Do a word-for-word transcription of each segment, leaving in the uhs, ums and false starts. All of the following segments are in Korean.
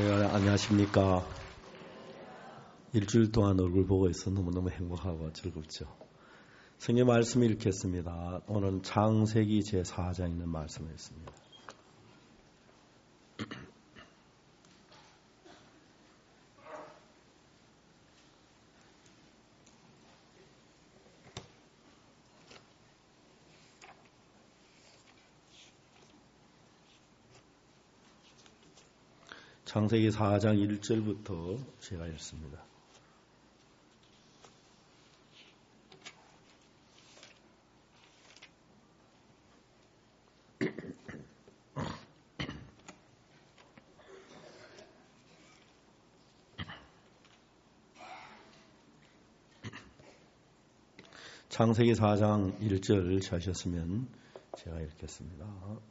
네, 안녕하십니까. 일주일 동안 얼굴 보고 있어 너무너무 행복하고 즐겁죠. 성경 말씀 읽겠습니다. 오늘은 창세기 제사 장에 있는 말씀을 읽습니다. 창세기 사 장 일 절부터 제가 읽습니다. 창세기 사 장 일 절 찾으셨으면 제가 읽겠습니다.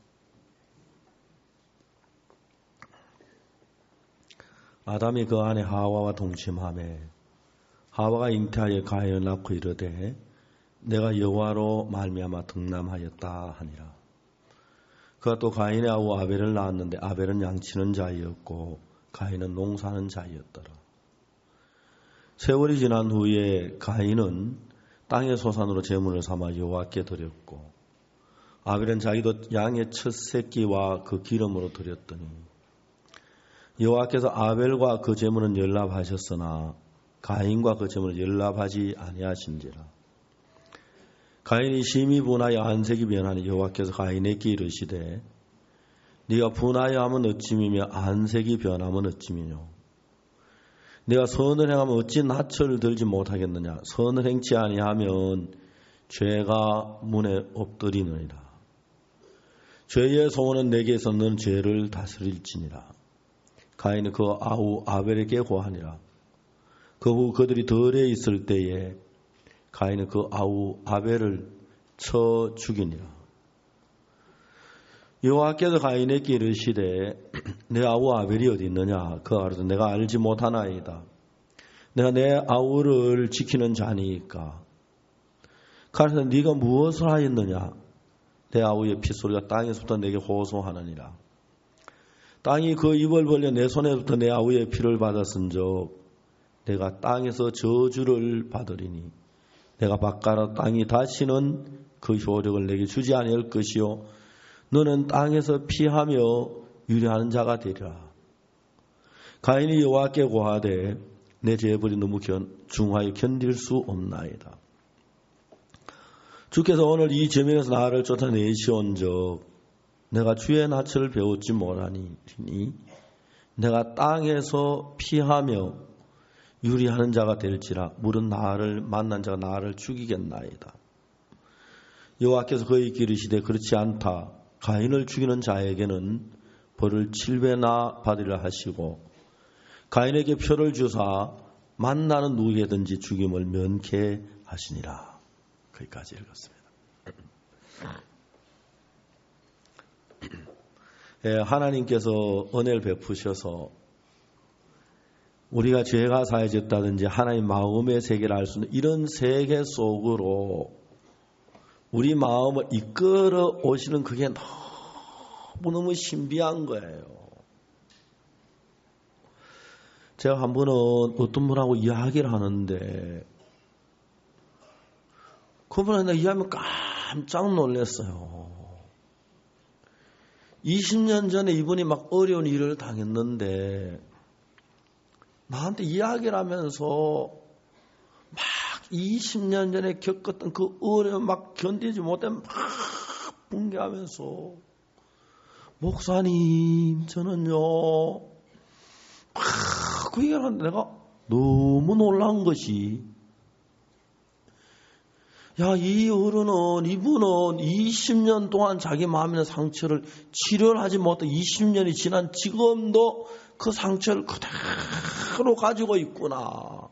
아담이 그 아내 하와와 동침하매 하와가 잉태하여 가인을 낳고 이르되 내가 여호와로 말미암아 득남하였다 하니라. 그가 또 가인의 아우 아벨을 낳았는데 아벨은 양치는 자이었고 가인은 농사하는 자이었더라. 세월이 지난 후에 가인은 땅의 소산으로 제물을 삼아 여호와께 드렸고 아벨은 자기도 양의 첫 새끼와 그 기름으로 드렸더니 여호와께서 아벨과 그 제물은 연락하셨으나 가인과 그 제물은 연락하지 아니하신지라. 가인이 심히 분하여 안색이 변하니 여호와께서 가인에게 이르시되 네가 분하여 하면 어찌미며 안색이 변하면 어찌미뇨. 네가 선을 행하면 어찌 낯을 들지 못하겠느냐. 선을 행치 아니하면 죄가 문에 엎드리느니라. 죄의 소원은 내게서 너는 죄를 다스릴지니라. 가인은 그 아우 아벨에게 고하니라. 그 후 그들이 들에 있을 때에 가인은 그 아우 아벨을 쳐 죽이니라. 여호와께서 가인에게 이르시되 내 아우 아벨이 어디 있느냐. 그가 가로되 내가 알지 못하나이다. 내가 내 아우를 지키는 자니까. 가로되 네가 무엇을 하였느냐. 내 아우의 핏소리가 땅에서부터 내게 호소하느니라. 땅이 그 입을 벌려 내 손에부터 내 아우의 피를 받았은즉 내가 땅에서 저주를 받으리니 내가 바깥 땅이 다시는 그 효력을 내게 주지 아니할 것이요 너는 땅에서 피하며 유리하는 자가 되리라. 가인이 여호와께 고하되 내 죄벌이 너무 견, 중하여 견딜 수 없나이다. 주께서 오늘 이 저면에서 나를 쫓아내시온즉 내가 주의 낯을 배우지 못하니 내가 땅에서 피하며 유리하는 자가 될지라 물은 나를 만난 자가 나를 죽이겠나이다. 여호와께서 그에게 이르시되 그렇지 않다. 가인을 죽이는 자에게는 벌을 칠배나 받으리라 하시고 가인에게 표를 주사 만나는 누구에든지 죽임을 면케 하시니라. 거기까지 읽었습니다. 예, 하나님께서 은혜를 베푸셔서 우리가 죄가 사해졌다든지 하나님 마음의 세계를 알 수 있는 이런 세계 속으로 우리 마음을 이끌어 오시는 그게 너무너무 신비한 거예요. 제가 한 번은 어떤 분하고 이야기를 하는데 그분한테 이야기하면 깜짝 놀랐어요. 이십 년 전에 이분이 막 어려운 일을 당했는데 나한테 이야기를 하면서 막 이십 년 전에 겪었던 그 어려움 막 견디지 못해 막 붕괴하면서 목사님 저는요 막 그 얘기를 하는데 내가 너무 놀라운 것이 야, 이 어른은, 이분은 이십 년 동안 자기 마음의 상처를 치료를 하지 못해 이십 년이 지난 지금도 그 상처를 그대로 가지고 있구나.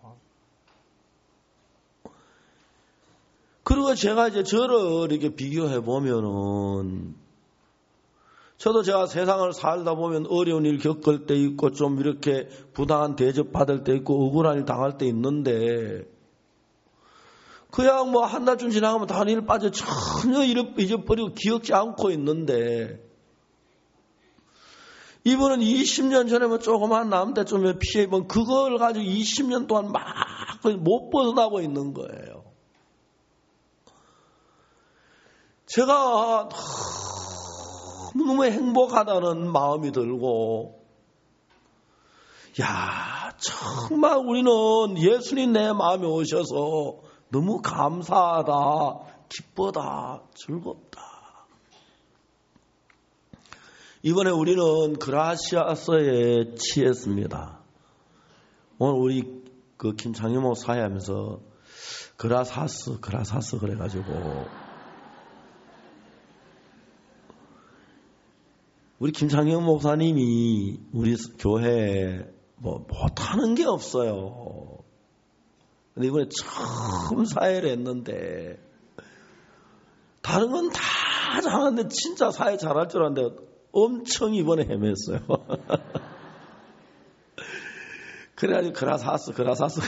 그리고 제가 이제 저를 이렇게 비교해 보면은, 저도 제가 세상을 살다 보면 어려운 일 겪을 때 있고, 좀 이렇게 부당한 대접 받을 때 있고, 억울한 일 당할 때 있는데, 그냥 뭐 한 달쯤 지나가면 다른 일 빠져 전혀 잊어버리고 기억지 않고 있는데 이분은 이십 년 전에 뭐 조그만 나무 때쯤에 피해 입은 그걸 가지고 이십 년 동안 막 못 벗어나고 있는 거예요. 제가 너무 행복하다는 마음이 들고, 야, 정말 우리는 예수님 내 마음에 오셔서 너무 감사하다, 기쁘다, 즐겁다. 이번에 우리는 그라시아서에 취했습니다. 오늘 우리 그 김창희 목사회 하면서 그라사스, 그라사스 그래가지고 우리 김창희 목사님이 우리 교회에 뭐 못하는 게 없어요. 근데 이번에 처음 사회를 했는데 다른 건 다 잘하는데 진짜 사회 잘할 줄 알았는데 엄청 이번에 헤맸어요. 그래가지고 그라사스, 그라사스,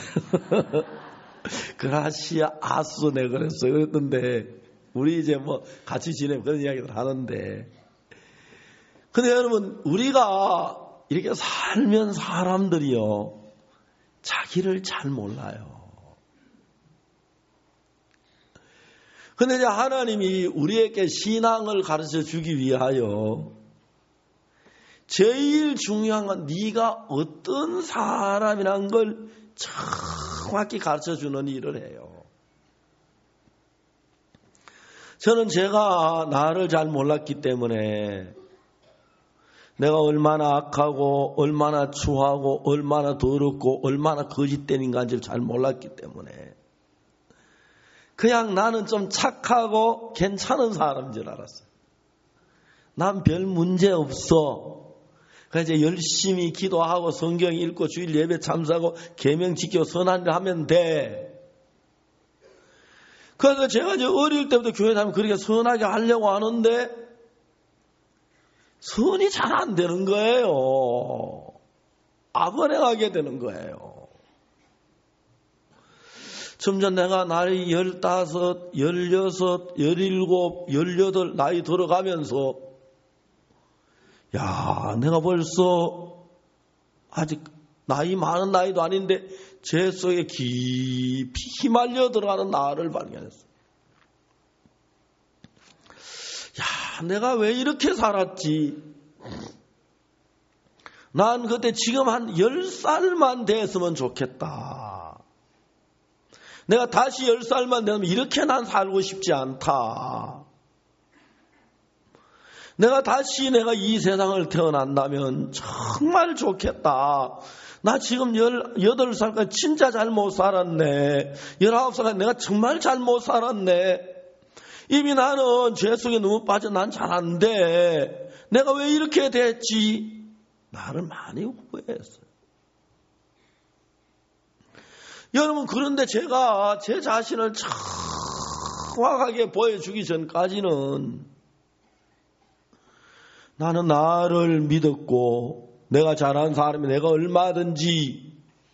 그라시아 아스 내 그랬어요. 그랬는데 우리 이제 뭐 같이 지내면 그런 이야기를 하는데, 근데 여러분 우리가 이렇게 살면 사람들이요 자기를 잘 몰라요. 근데 이제 하나님이 우리에게 신앙을 가르쳐 주기 위하여 제일 중요한 건 네가 어떤 사람이란 걸 정확히 가르쳐 주는 일을 해요. 저는 제가 나를 잘 몰랐기 때문에 내가 얼마나 악하고 얼마나 추하고 얼마나 더럽고 얼마나 거짓된인가를 잘 몰랐기 때문에 그냥 나는 좀 착하고 괜찮은 사람인 줄 알았어요. 난 별 문제 없어. 그래서 이제 열심히 기도하고 성경 읽고 주일 예배 참석하고 계명 지켜 선한 일 하면 돼. 그래서 제가 이제 어릴 때부터 교회 다니면 그렇게 선하게 하려고 하는데 선이 잘 안 되는 거예요. 악을 행하게 되는 거예요. 점점 내가 나이 열다섯, 열여섯, 열일곱, 열여덟 나이 들어가면서 야, 내가 벌써 아직 나이 많은 나이도 아닌데 죄 속에 깊이 휘말려 들어가는 나를 발견했어. 야, 내가 왜 이렇게 살았지? 난 그때 지금 한 열 살만 됐으면 좋겠다. 내가 다시 열 살만 되면 이렇게 난 살고 싶지 않다. 내가 다시 내가 이 세상을 태어난다면 정말 좋겠다. 나 지금 열여덟 살까지 진짜 잘못 살았네. 열아홉 살까지 내가 정말 잘못 살았네. 이미 나는 죄 속에 너무 빠져 난 잘 안 돼. 내가 왜 이렇게 됐지? 나를 많이 후회했어요. 여러분, 그런데 제가 제 자신을 정확하게 보여주기 전까지는 나는 나를 믿었고 내가 잘한 사람이 내가 얼마든지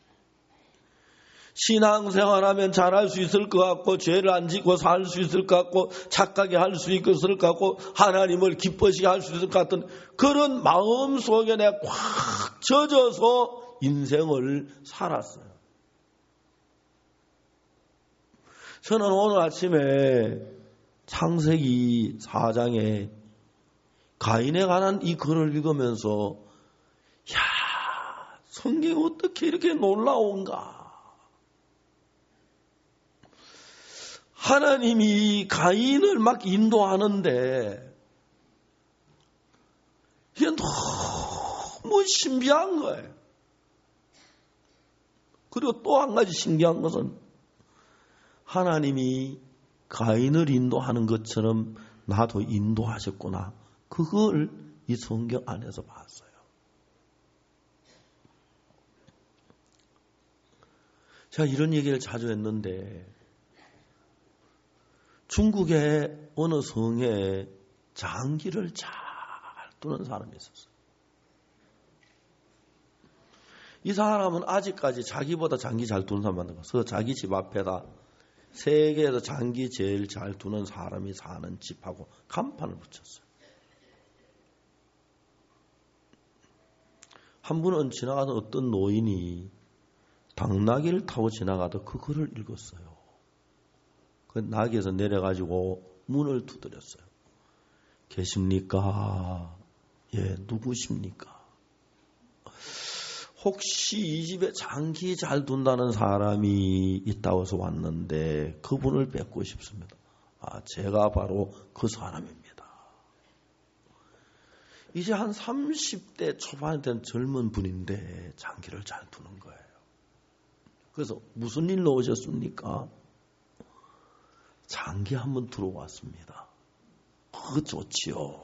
신앙생활하면 잘할 수 있을 것 같고 죄를 안 짓고 살 수 있을 것 같고 착하게 할 수 있을 것 같고 하나님을 기뻐시게 할 수 있을 것 같은 그런 마음속에 내가 꽉 젖어서 인생을 살았어요. 저는 오늘 아침에 창세기 사 장에 가인에 관한 이 글을 읽으면서 야, 성경이 어떻게 이렇게 놀라운가. 하나님이 가인을 막 인도하는데 이게 너무 신비한 거예요. 그리고 또 한 가지 신기한 것은 하나님이 가인을 인도하는 것처럼 나도 인도하셨구나. 그걸 이 성경 안에서 봤어요. 제가 이런 얘기를 자주 했는데 중국의 어느 성에 장기를 잘 두는 사람이 있었어요. 이 사람은 아직까지 자기보다 장기 잘 두는 사람 만든 거예요. 자기 집 앞에다 세계에서 장기 제일 잘 두는 사람이 사는 집하고 간판을 붙였어요. 한 분은 지나가던 어떤 노인이 당나귀를 타고 지나가다 그 글을 읽었어요. 그 나귀에서 내려가지고 문을 두드렸어요. 계십니까? 예, 누구십니까? 혹시 이 집에 장기 잘 둔다는 사람이 있다고 해서 왔는데 그분을 뵙고 싶습니다. 아, 제가 바로 그 사람입니다. 이제 한 삼십 대 초반이 된 젊은 분인데 장기를 잘 두는 거예요. 그래서 무슨 일로 오셨습니까? 장기 한번 들어왔습니다. 그거 좋지요.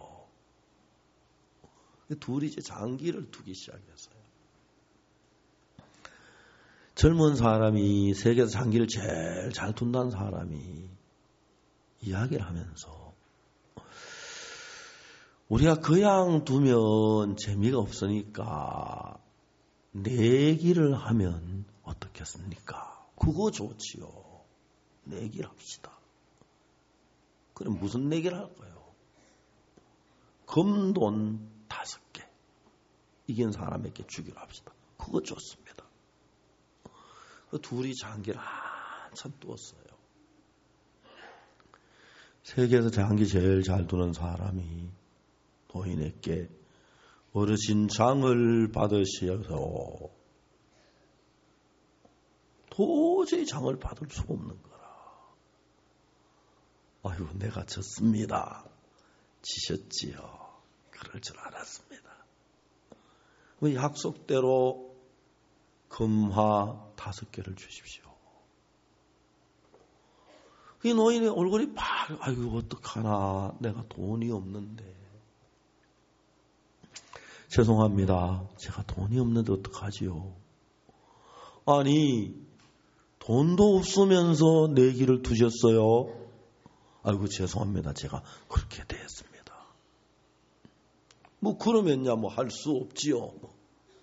둘이 이제 장기를 두기 시작했어요. 젊은 사람이 세계에서 장기를 제일 잘 둔다는 사람이 이야기를 하면서 우리가 그냥 두면 재미가 없으니까 내기를 하면 어떻겠습니까? 그거 좋지요. 내기를 합시다. 그럼 무슨 내기를 할까요? 금돈 다섯 개 이긴 사람에게 주기로 합시다. 그거 좋습니다. 그 둘이 장기를 한참 두었어요. 세계에서 장기 제일 잘 두는 사람이 노인에게 어르신 장을 받으셔서 도저히 장을 받을 수가 없는 거라. 아유, 내가 졌습니다. 지셨지요. 그럴 줄 알았습니다. 약속대로 금화 다섯 개를 주십시오. 이 노인의 얼굴이 막, 아이고, 어떡하나. 내가 돈이 없는데. 죄송합니다. 제가 돈이 없는데 어떡하지요? 아니, 돈도 없으면서 내기를 두셨어요. 아이고, 죄송합니다. 제가 그렇게 됐습니다. 뭐, 그러면야 뭐 할 수 없지요. 뭐.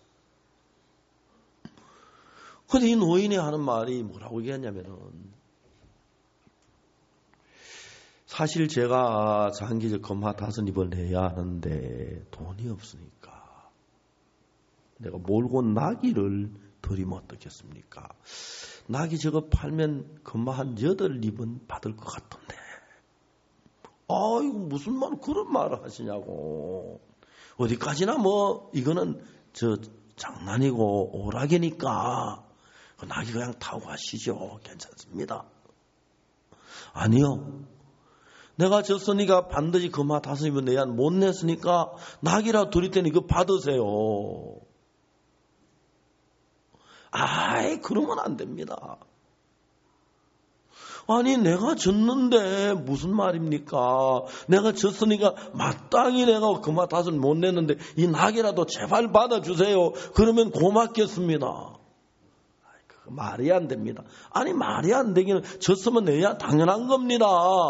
근데 이 노인이 하는 말이 뭐라고 얘기했냐면은, 사실 제가 장기적 금화 다섯 입을 내야 하는데 돈이 없으니까 내가 몰고 나귀를 드리면 어떻겠습니까? 나귀 저거 팔면 금화 한 여덟 입은 받을 것 같던데. 아이고, 무슨 말 그런 말을 하시냐고. 어디까지나 뭐 이거는 저 장난이고 오락이니까 나귀 그냥 타고 가시죠. 괜찮습니다. 아니요. 내가 졌으니까 반드시 금화 다섯 입을 내야 못 냈으니까 낙이라 드릴 테니 그거 받으세요. 아이, 그러면 안 됩니다. 아니, 내가 졌는데 무슨 말입니까? 내가 졌으니까 마땅히 내가 금화 다섯 못 냈는데 이 낙이라도 제발 받아주세요. 그러면 고맙겠습니다. 아이, 그거 말이 안 됩니다. 아니, 말이 안 되기는 졌으면 내야 당연한 겁니다.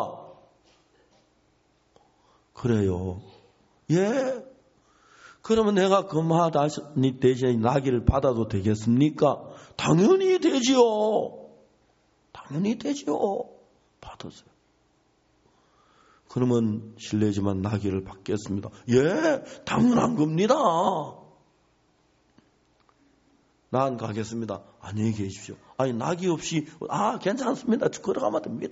그래요. 예. 그러면 내가 금화 다섯 대신에 나귀를 받아도 되겠습니까? 당연히 되지요. 당연히 되지요. 받으세요. 그러면 실례지만 나귀를 받겠습니다. 예, 당연한 겁니다. 난 가겠습니다. 안녕히 계십시오. 아니, 나귀 없이, 아, 괜찮습니다. 걸어가면 됩니다.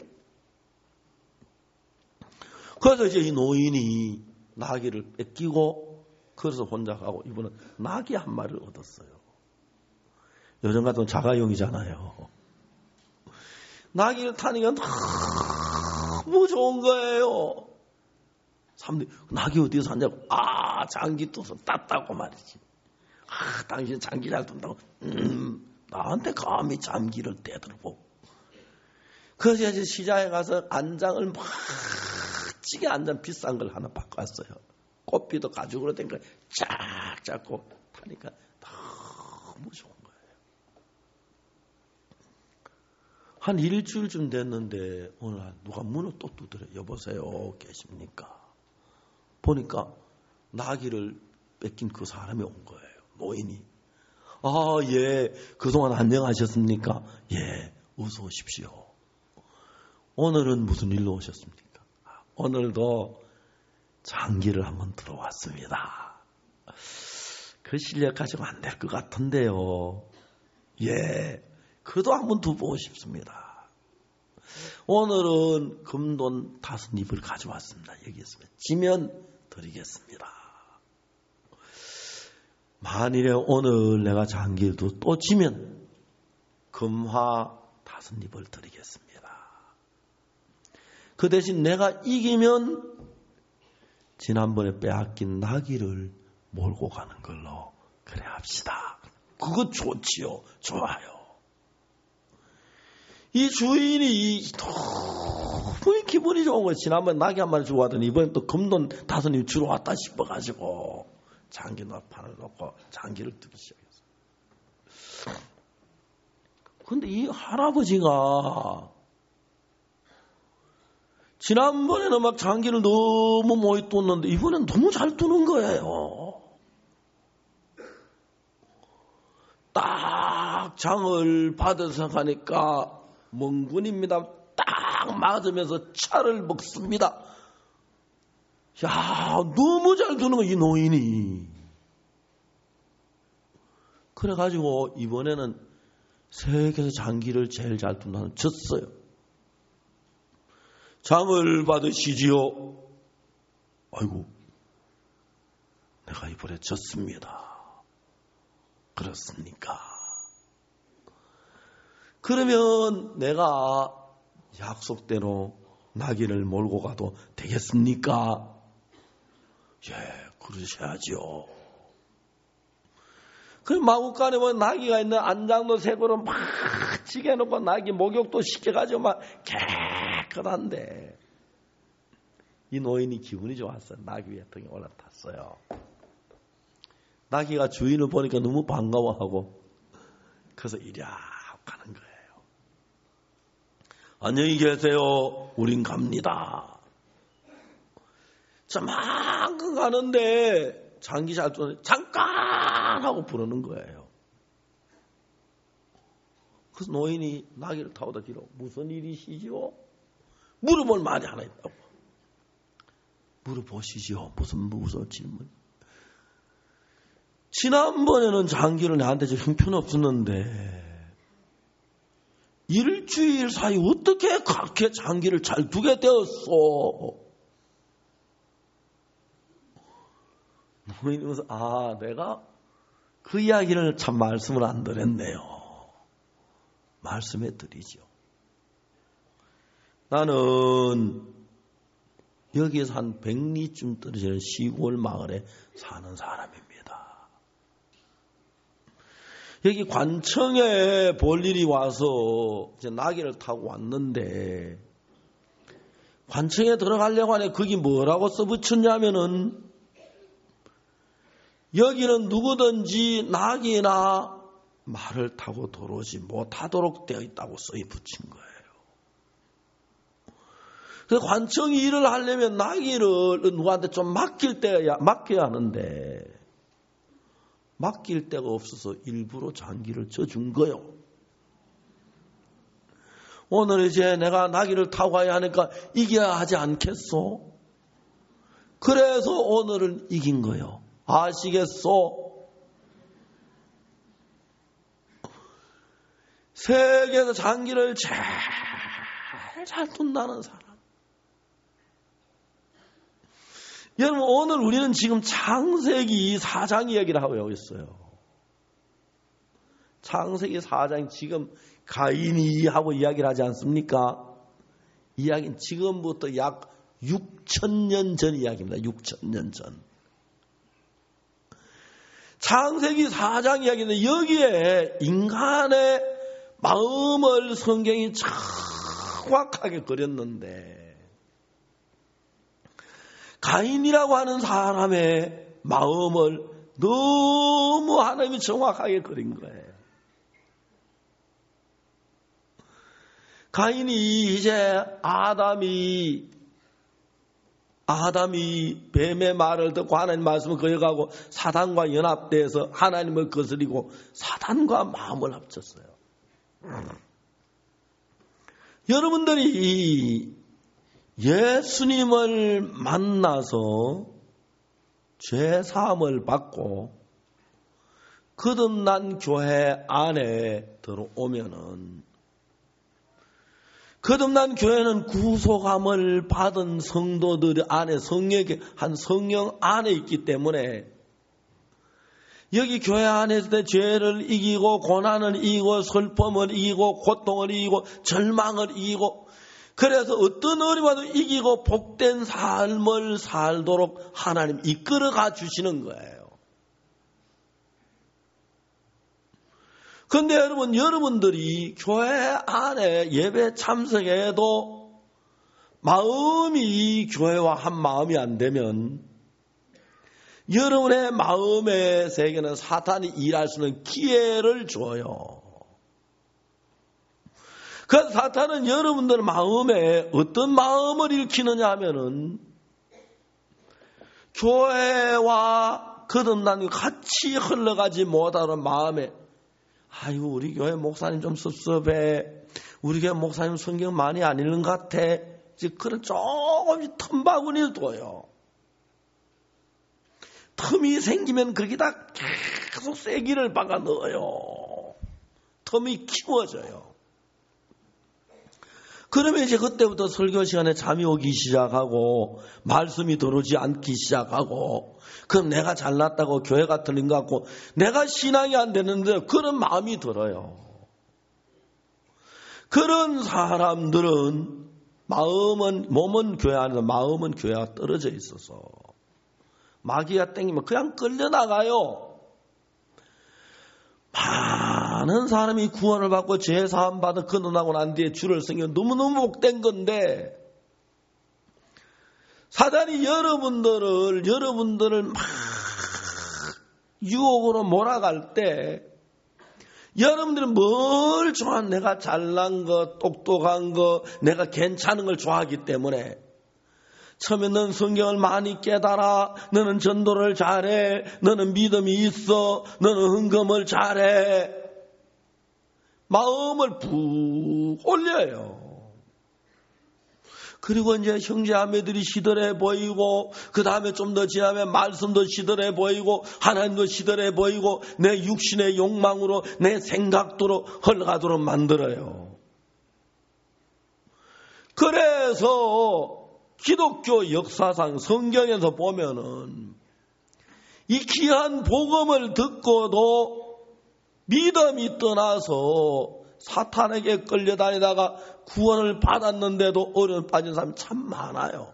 그래서 이제 이 노인이 나귀를 뺏기고 그래서 혼자 가고 이분은 나귀 한 마리를 얻었어요. 요즘 같은 자가용이잖아요. 나귀를 타니까 너무 좋은 거예요. 사람들이 나귀 어디서 샀냐고. 아, 장기 둬서 땄다고 말이지. 아, 당신 장기 잘 둔다고. 음, 나한테 감히 장기를 떼들고. 그래서 이제 시장에 가서 안장을 막 찌개 안장 비싼 걸 하나 바꿨어요. 꽃비도 가죽으로 된 걸 쫙 잡고 타니까 너무 좋은 거예요. 한 일주일쯤 됐는데 오늘 누가 문을 또 두드려. 여보세요, 계십니까? 보니까 나귀를 뺏긴 그 사람이 온 거예요. 노인이. 아, 예, 그동안 안녕하셨습니까? 예, 어서 오십시오. 오늘은 무슨 일로 오셨습니까? 오늘도 장기를 한번 들어왔습니다. 그 실력 가지고 안 될 것 같은데요. 예, 그도 한번 두보고 싶습니다. 오늘은 금돈 다섯 입을 가져왔습니다. 여기 있습니다. 지면 드리겠습니다. 만일에 오늘 내가 장기도 또 지면 금화 다섯 입을 드리겠습니다. 그 대신 내가 이기면 지난번에 빼앗긴 나귀를 몰고 가는 걸로 그래 합시다. 그거 좋지요. 좋아요. 이 주인이 너무 기분이 좋은 거예요. 지난번에 나귀 한 마리 주고 왔더니 이번엔 또 금돈 다섯 입 주러 왔다 싶어가지고 장기 판을 놓고 장기를 뜨기 시작했어요. 근데 이 할아버지가 지난번에는 막 장기를 너무 많이 떴는데 이번엔 너무 잘 뜨는 거예요. 딱 장을 받아서 가니까 멍군입니다. 딱 맞으면서 차를 먹습니다. 야, 너무 잘 두는 거야, 이 노인이. 그래가지고 이번에는 세계에서 장기를 제일 잘 둔다는 졌어요. 장을 받으시지요. 아이고, 내가 이번에 졌습니다. 그렇습니까? 그러면 내가 약속대로 나귀를 몰고 가도 되겠습니까? 예, 그러셔야죠. 그 마구간에 뭐 나귀가 있는 안장도 새고로 막 찌개 놓고 나귀 목욕도 시켜가지고 막 깨끗한데 이 노인이 기분이 좋았어요. 나귀 위에 등에 올라탔어요. 나귀가 주인을 보니까 너무 반가워하고 그래서 이리 가는 거예요. 안녕히 계세요. 우린 갑니다. 저만큼 가는데 장기 잘 두는데 잠깐 하고 부르는 거예요. 그래서 노인이 나귀를 타고다 뒤로 무슨 일이시죠? 물어볼 말이 하나 있다고. 물어보시죠. 무슨 무슨 질문. 지난번에는 장기를 나한테 형편없었는데 일주일 사이 어떻게 그렇게 장기를 잘 두게 되었어? 노인이 그래서 아, 내가 그 이야기를 참 말씀을 안 드렸네요. 말씀해 드리죠. 나는 여기에서 한 백 리쯤 떨어지는 시골 마을에 사는 사람입니다. 여기 관청에 볼 일이 와서 이제 나귀를 타고 왔는데 관청에 들어가려고 하니 거기 뭐라고 써붙였냐면은 여기는 누구든지 나귀나 말을 타고 들어오지 못하도록 되어 있다고 써 붙인 거예요. 그래서 관청이 일을 하려면 나귀를 누구한테 좀 맡길 때야 맡겨야 하는데 맡길 데가 없어서 일부러 장기를 져준 거요. 오늘 이제 내가 나귀를 타고 가야 하니까 이겨야 하지 않겠소? 그래서 오늘은 이긴 거요. 아시겠소? 세계에서 장기를 제일 잘 둔다는 사람. 여러분, 오늘 우리는 지금 창세기 사 장 이야기를 하고 있어요. 창세기 사 장 지금 가인이 하고 이야기를 하지 않습니까? 이야기는 지금부터 약 육천 년 전 이야기입니다. 육천 년 전. 창세기 사 장 이야기는 여기에 인간의 마음을 성경이 정확하게 그렸는데 가인이라고 하는 사람의 마음을 너무 하나님이 정확하게 그린 거예요. 가인이 이제 아담이 아담이 뱀의 말을 듣고 하나님 말씀을 거역하고 사단과 연합돼서 하나님을 거스리고 사단과 마음을 합쳤어요. 여러분들이 예수님을 만나서 죄 사함을 받고 거듭난 교회 안에 들어오면은 거듭난 교회는 구속함을 받은 성도들 안에 성령의 한 성령 안에 있기 때문에 여기 교회 안에서 내 죄를 이기고 고난을 이기고 슬픔을 이기고 고통을 이기고 절망을 이기고 그래서 어떤 어려움도 이기고 복된 삶을 살도록 하나님 이끌어가 주시는 거예요. 그런데 여러분, 여러분들이 교회 안에 예배 참석해도 마음이 교회와 한 마음이 안 되면 여러분의 마음의 세계는 사탄이 일할 수 있는 기회를 줘요. 그래서 사탄은 여러분들 마음에 어떤 마음을 일으키느냐 하면은 교회와 거듭난 같이 흘러가지 못하는 마음에 아유, 우리 교회 목사님 좀 섭섭해. 우리 교회 목사님 성경 많이 안 읽는 것 같아. 이제 그런 조금씩 틈바구니를 둬요. 틈이 생기면 거기다 계속 쐐기를 박아 넣어요. 틈이 키워져요. 그러면 이제 그때부터 설교 시간에 잠이 오기 시작하고 말씀이 들어오지 않기 시작하고 그럼 내가 잘났다고 교회가 틀린 것 같고 내가 신앙이 안 되는데 그런 마음이 들어요. 그런 사람들은 마음은 몸은 교회 안에서 마음은 교회와 떨어져 있어서 마귀가 땡기면 그냥 끌려나가요. 많은 사람이 구원을 받고 죄사함 받아 거듭나고 난 뒤에 주를 섬기면 너무너무 복된 건데 사단이 여러분들을 여러분들을 막 유혹으로 몰아갈 때 여러분들은 뭘 좋아하는 내가 잘난 거 똑똑한 거 내가 괜찮은 걸 좋아하기 때문에 처음에 너는 성경을 많이 깨달아 너는 전도를 잘해 너는 믿음이 있어 너는 헌금을 잘해 마음을 푹 올려요. 그리고 이제 형제자매들이 시들해 보이고 그 다음에 좀 더 지나면 말씀도 시들해 보이고 하나님도 시들해 보이고 내 육신의 욕망으로 내 생각대로 흘러가도록 만들어요. 그래서 기독교 역사상 성경에서 보면은 이 귀한 복음을 듣고도 믿음이 떠나서 사탄에게 끌려다니다가 구원을 받았는데도 어려움 빠진 사람이 참 많아요.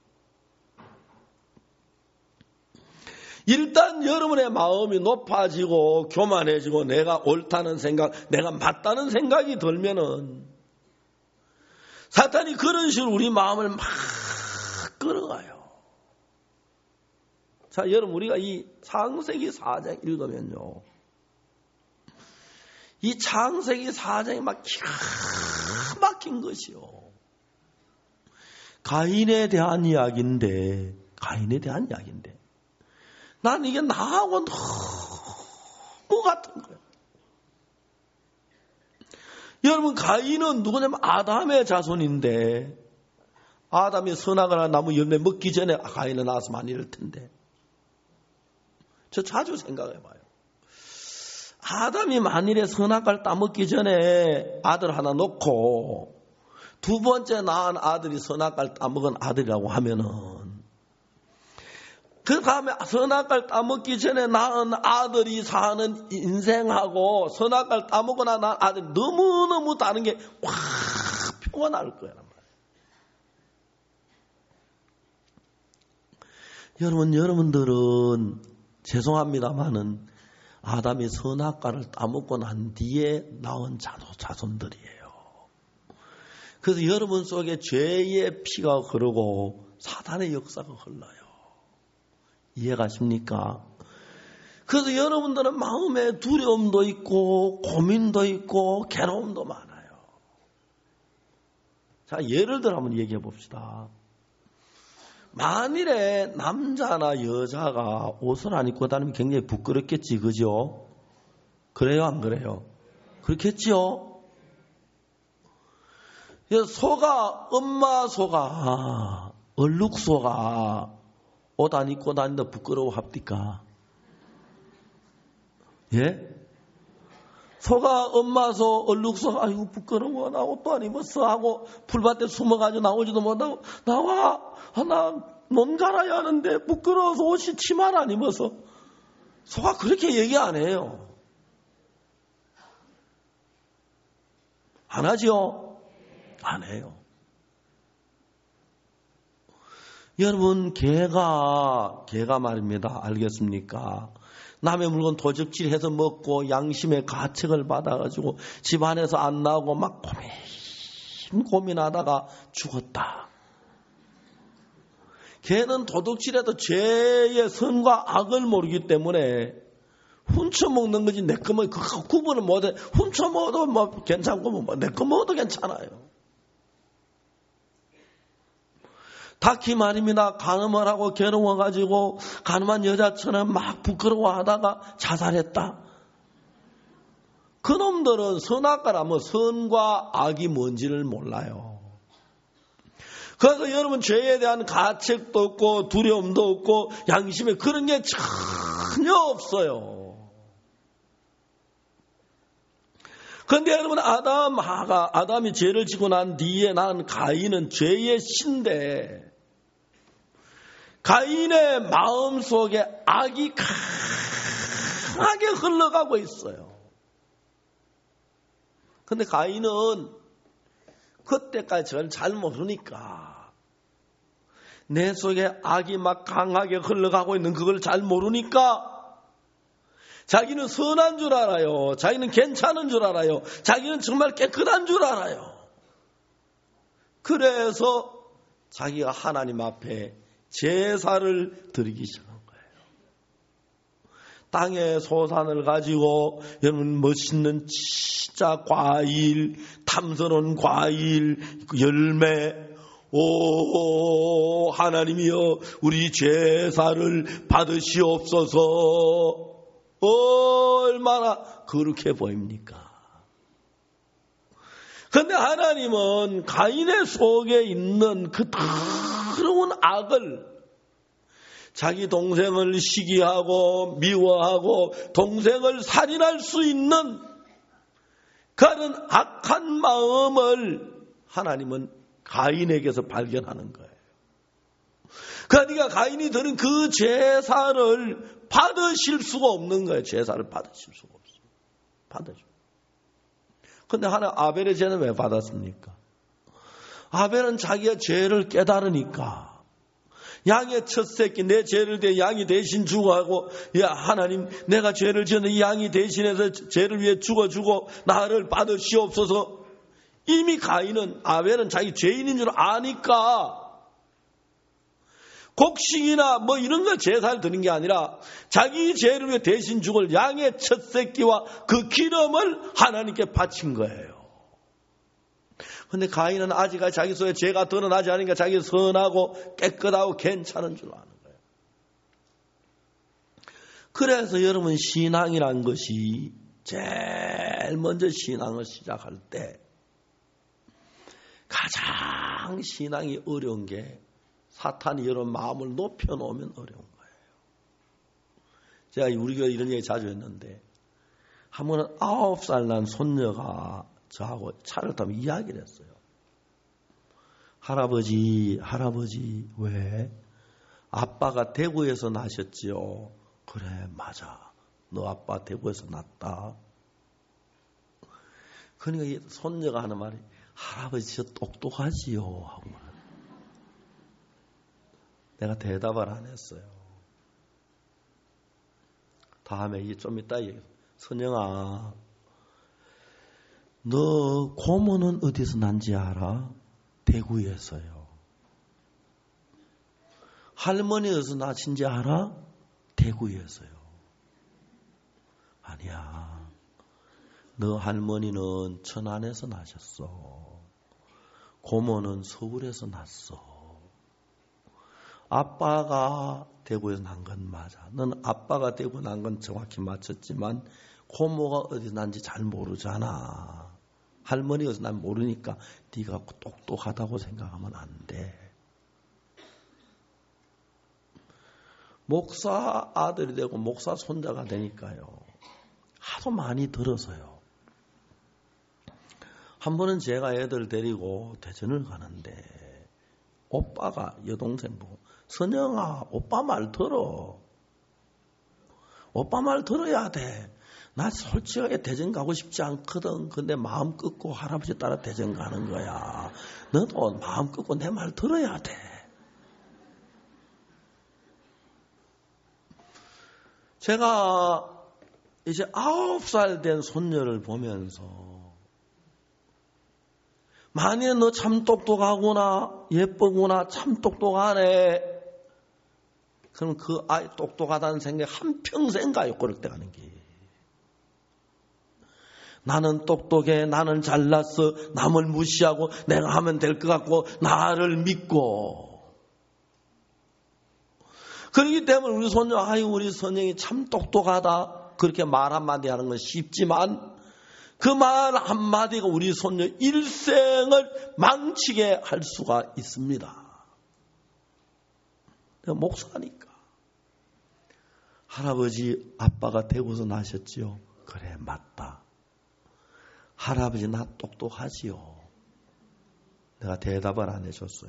일단 여러분의 마음이 높아지고 교만해지고 내가 옳다는 생각, 내가 맞다는 생각이 들면은 사탄이 그런 식으로 우리 마음을 막 끌어가요. 자, 여러분 우리가 이 창세기 사 장 읽으면요. 이 창세기 사 장이 막 기가 막힌 것이요. 가인에 대한 이야기인데, 가인에 대한 이야기인데, 난 이게 나하고 너무 같은 거예요. 여러분, 가인은 누구냐면 아담의 자손인데, 아담이 선악을 나무 열매 먹기 전에 가인은 나왔으면 안 이럴 텐데. 저 자주 생각해봐요. 아담이 만일에 선악과를 따먹기 전에 아들 하나 놓고 두 번째 낳은 아들이 선악과를 따먹은 아들이라고 하면은 그 다음에 선악과를 따먹기 전에 낳은 아들이 사는 인생하고 선악과를 따먹고 낳은 아들이 너무너무 다른 게 확 표가 나올 거예요. 여러분, 여러분들은 죄송합니다만은 아담이 선악과를 따먹고 난 뒤에 나온 자손들이에요. 그래서 여러분 속에 죄의 피가 흐르고 사탄의 역사가 흘러요. 이해가십니까? 그래서 여러분들은 마음에 두려움도 있고 고민도 있고 괴로움도 많아요. 자, 예를 들어 한번 얘기해 봅시다. 만일에 남자나 여자가 옷을 안 입고 다니면 굉장히 부끄럽겠지, 그죠? 그래요, 안 그래요? 그렇겠지요? 소가, 엄마 소가, 얼룩소가 옷 안 입고 다닌다 부끄러워 합니까? 예? 소가 엄마 소 얼룩서 아이고 부끄러워 나 옷도 안 입었어 하고 풀밭에 숨어가지고 나오지도 못하고 나와 아, 나 논 갈아야 하는데 부끄러워서 옷이 치마를 안 입어서 소가 그렇게 얘기 안 해요. 안 하죠? 안 해요. 여러분 개가 개가 말입니다. 알겠습니까? 남의 물건 도적질해서 먹고 양심의 가책을 받아가지고 집안에서 안 나오고 막 고민 고민하다가 죽었다. 개는 도둑질해도 죄의 선과 악을 모르기 때문에 훔쳐먹는 거지 내 거 먹 그거 구분을 못해. 훔쳐먹어도 뭐 괜찮고 뭐 내 거 먹어도 괜찮아요. 닭이 말입니다. 간음을 하고 괴로워가지고 간음한 여자처럼 막 부끄러워하다가 자살했다. 그놈들은 선악과라면 선과 악이 뭔지를 몰라요. 그래서 여러분 죄에 대한 가책도 없고 두려움도 없고 양심에 그런 게 전혀 없어요. 그런데 여러분 아담 하가 아담이 죄를 지고 난 뒤에 난 가인은 죄의 신데 가인의 마음속에 악이 강하게 흘러가고 있어요. 그런데 가인은 그때까지 저를 잘 모르니까 내 속에 악이 막 강하게 흘러가고 있는 그걸 잘 모르니까 자기는 선한 줄 알아요. 자기는 괜찮은 줄 알아요. 자기는 정말 깨끗한 줄 알아요. 그래서 자기가 하나님 앞에 제사를 드리기 시작한 거예요. 땅의 소산을 가지고 여러분 멋있는 진짜 과일, 탐스러운 과일, 열매, 오 하나님이여 우리 제사를 받으시옵소서. 얼마나 거룩해 보입니까? 그런데 하나님은 가인의 속에 있는 그 더러운 악을 자기 동생을 시기하고 미워하고 동생을 살인할 수 있는 그런 악한 마음을 하나님은 가인에게서 발견하는 거예요. 그러니까 가인이 드린 그 제사를 받으실 수가 없는 거예요. 제사를 받으실 수가 없어요. 받으죠. 그런데 하나 아벨의 죄는 왜 받았습니까? 아벨은 자기가 죄를 깨달으니까 양의 첫 새끼 내 죄를 대 양이 대신 죽어하고 야 하나님 내가 죄를 지었는데 양이 대신해서 죄를 위해 죽어주고 나를 받으시옵소서. 이미 가인은 아벨은 자기 죄인인 줄 아니까 곡식이나 뭐 이런 거 제사를 드린 게 아니라 자기 죄를 위해 대신 죽을 양의 첫 새끼와 그 기름을 하나님께 바친 거예요. 그런데 가인은 아직까지 자기 속에 죄가 드러나지 않으니까 자기 선하고 깨끗하고 괜찮은 줄 아는 거예요. 그래서 여러분 신앙이란 것이 제일 먼저 신앙을 시작할 때 가장 신앙이 어려운 게 사탄이 여러분 마음을 높여놓으면 어려운 거예요. 제가 우리 교회 이런 얘기 자주 했는데 한 번은 아홉 살 난 손녀가 저하고 차를 타면 이야기를 했어요. 할아버지, 할아버지, 왜? 아빠가 대구에서 나셨지요? 그래, 맞아. 너 아빠 대구에서 났다. 그러니까 손녀가 하는 말이 할아버지 저 똑똑하지요? 하고 말. 내가 대답을 안 했어요. 다음에 좀 이따 얘기해. 선영아, 너 고모는 어디서 난지 알아? 대구에서요. 할머니 어디서 나신지 알아? 대구에서요. 아니야. 너 할머니는 천안에서 나셨어. 고모는 서울에서 났어. 아빠가 대구에서 난 건 맞아. 넌 아빠가 대구 난 건 정확히 맞췄지만 고모가 어디서 난지 잘 모르잖아. 할머니 어디서 난 모르니까 네가 똑똑하다고 생각하면 안 돼. 목사 아들이 되고 목사 손자가 되니까요. 하도 많이 들어서요. 한 번은 제가 애들 데리고 대전을 가는데 오빠가 여동생 보고 선영아 오빠 말 들어. 오빠 말 들어야 돼. 나 솔직하게 대전 가고 싶지 않거든. 근데 마음 끊고 할아버지 따라 대전 가는 거야. 너도 마음 끊고 내 말 들어야 돼. 제가 이제 아홉 살 된 손녀를 보면서 만약에 너 참 똑똑하구나, 예쁘구나, 참 똑똑하네. 그럼 그 아이 똑똑하다는 생각이 한평생 가요, 그럴 때 가는 게. 나는 똑똑해, 나는 잘났어, 남을 무시하고 내가 하면 될 것 같고 나를 믿고. 그렇기 때문에 우리 손녀, 아유 우리 선영이 참 똑똑하다 그렇게 말 한마디 하는 건 쉽지만 그 말 한마디가 우리 손녀 일생을 망치게 할 수가 있습니다. 내가 목사니까. 할아버지 아빠가 대구서 나셨지요. 그래 맞다. 할아버지 나 똑똑하지요. 내가 대답을 안 해줬어요.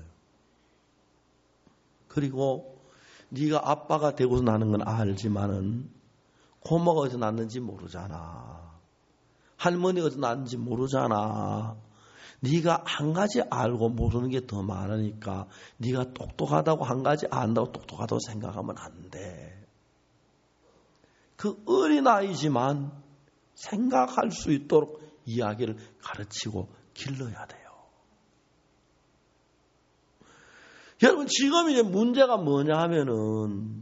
그리고 네가 아빠가 되고서 나는 건 알지만은 고모가 어디서 났는지 모르잖아. 할머니가 어디서 났는지 모르잖아. 네가 한 가지 알고 모르는 게 더 많으니까 네가 똑똑하다고 한 가지 안다고 똑똑하다고 생각하면 안 돼. 그 어린아이지만 생각할 수 있도록 이야기를 가르치고 길러야 돼요. 여러분 지금 이제 문제가 뭐냐 하면은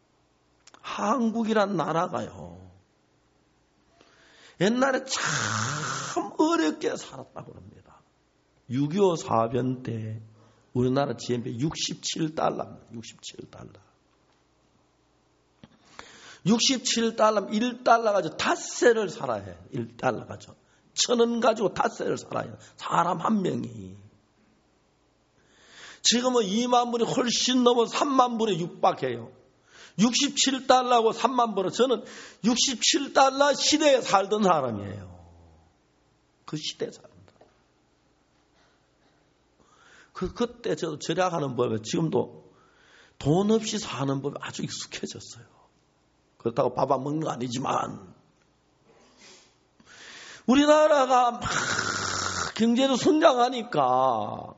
한국이란 나라가요. 옛날에 참 어렵게 살았다고 합니다. 육이오 사변 때 우리나라 지엠피 육십칠 달러입니다. 육십칠 달러. 육십칠 달러면 일 달러 가지고 닷새를 살아야 해요. 일 달러 가지고. 천 원 가지고 닷새를 살아야 해요. 사람 한 명이. 지금은 이만 불이 훨씬 넘어 삼만 불에 육박해요. 육십칠 달러하고 삼만 불은 저는 육십칠 달러 시대에 살던 사람이에요. 그 시대에 살던 사람. 그, 그때 저도 절약하는 법에 지금도 돈 없이 사는 법이 아주 익숙해졌어요. 그렇다고 밥 안 먹는 거 아니지만 우리나라가 막 경제도 성장하니까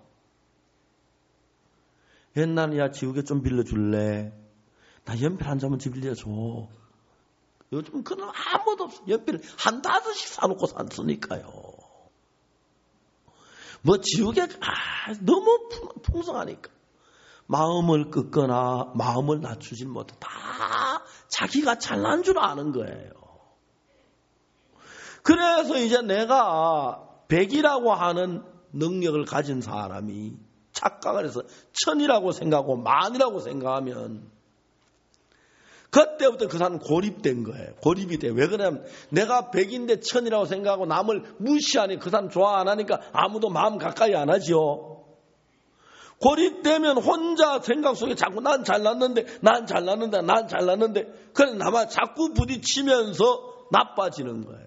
옛날에 야 지우개 좀 빌려줄래? 나 연필 한 장만 빌려줘. 요즘 그런 아무도 없어. 연필 한 다섯씩 사놓고 샀으니까요. 뭐 지우개 아, 너무 풍성하니까 마음을 끄거나 마음을 낮추질 못해. 다 자기가 잘난 줄 아는 거예요. 그래서 이제 내가 백이라고 하는 능력을 가진 사람이 착각을 해서 천이라고 생각하고 만이라고 생각하면 그때부터 그 사람은 고립된 거예요. 고립이 돼. 왜 그러냐면 내가 백인데 천이라고 생각하고 남을 무시하니 그 사람 좋아 안 하니까 아무도 마음 가까이 안 하죠. 고립되면 혼자 생각 속에 자꾸 난 잘났는데 난 잘났는데 난 잘났는데 그래서 나만 자꾸 부딪히면서 나빠지는 거예요.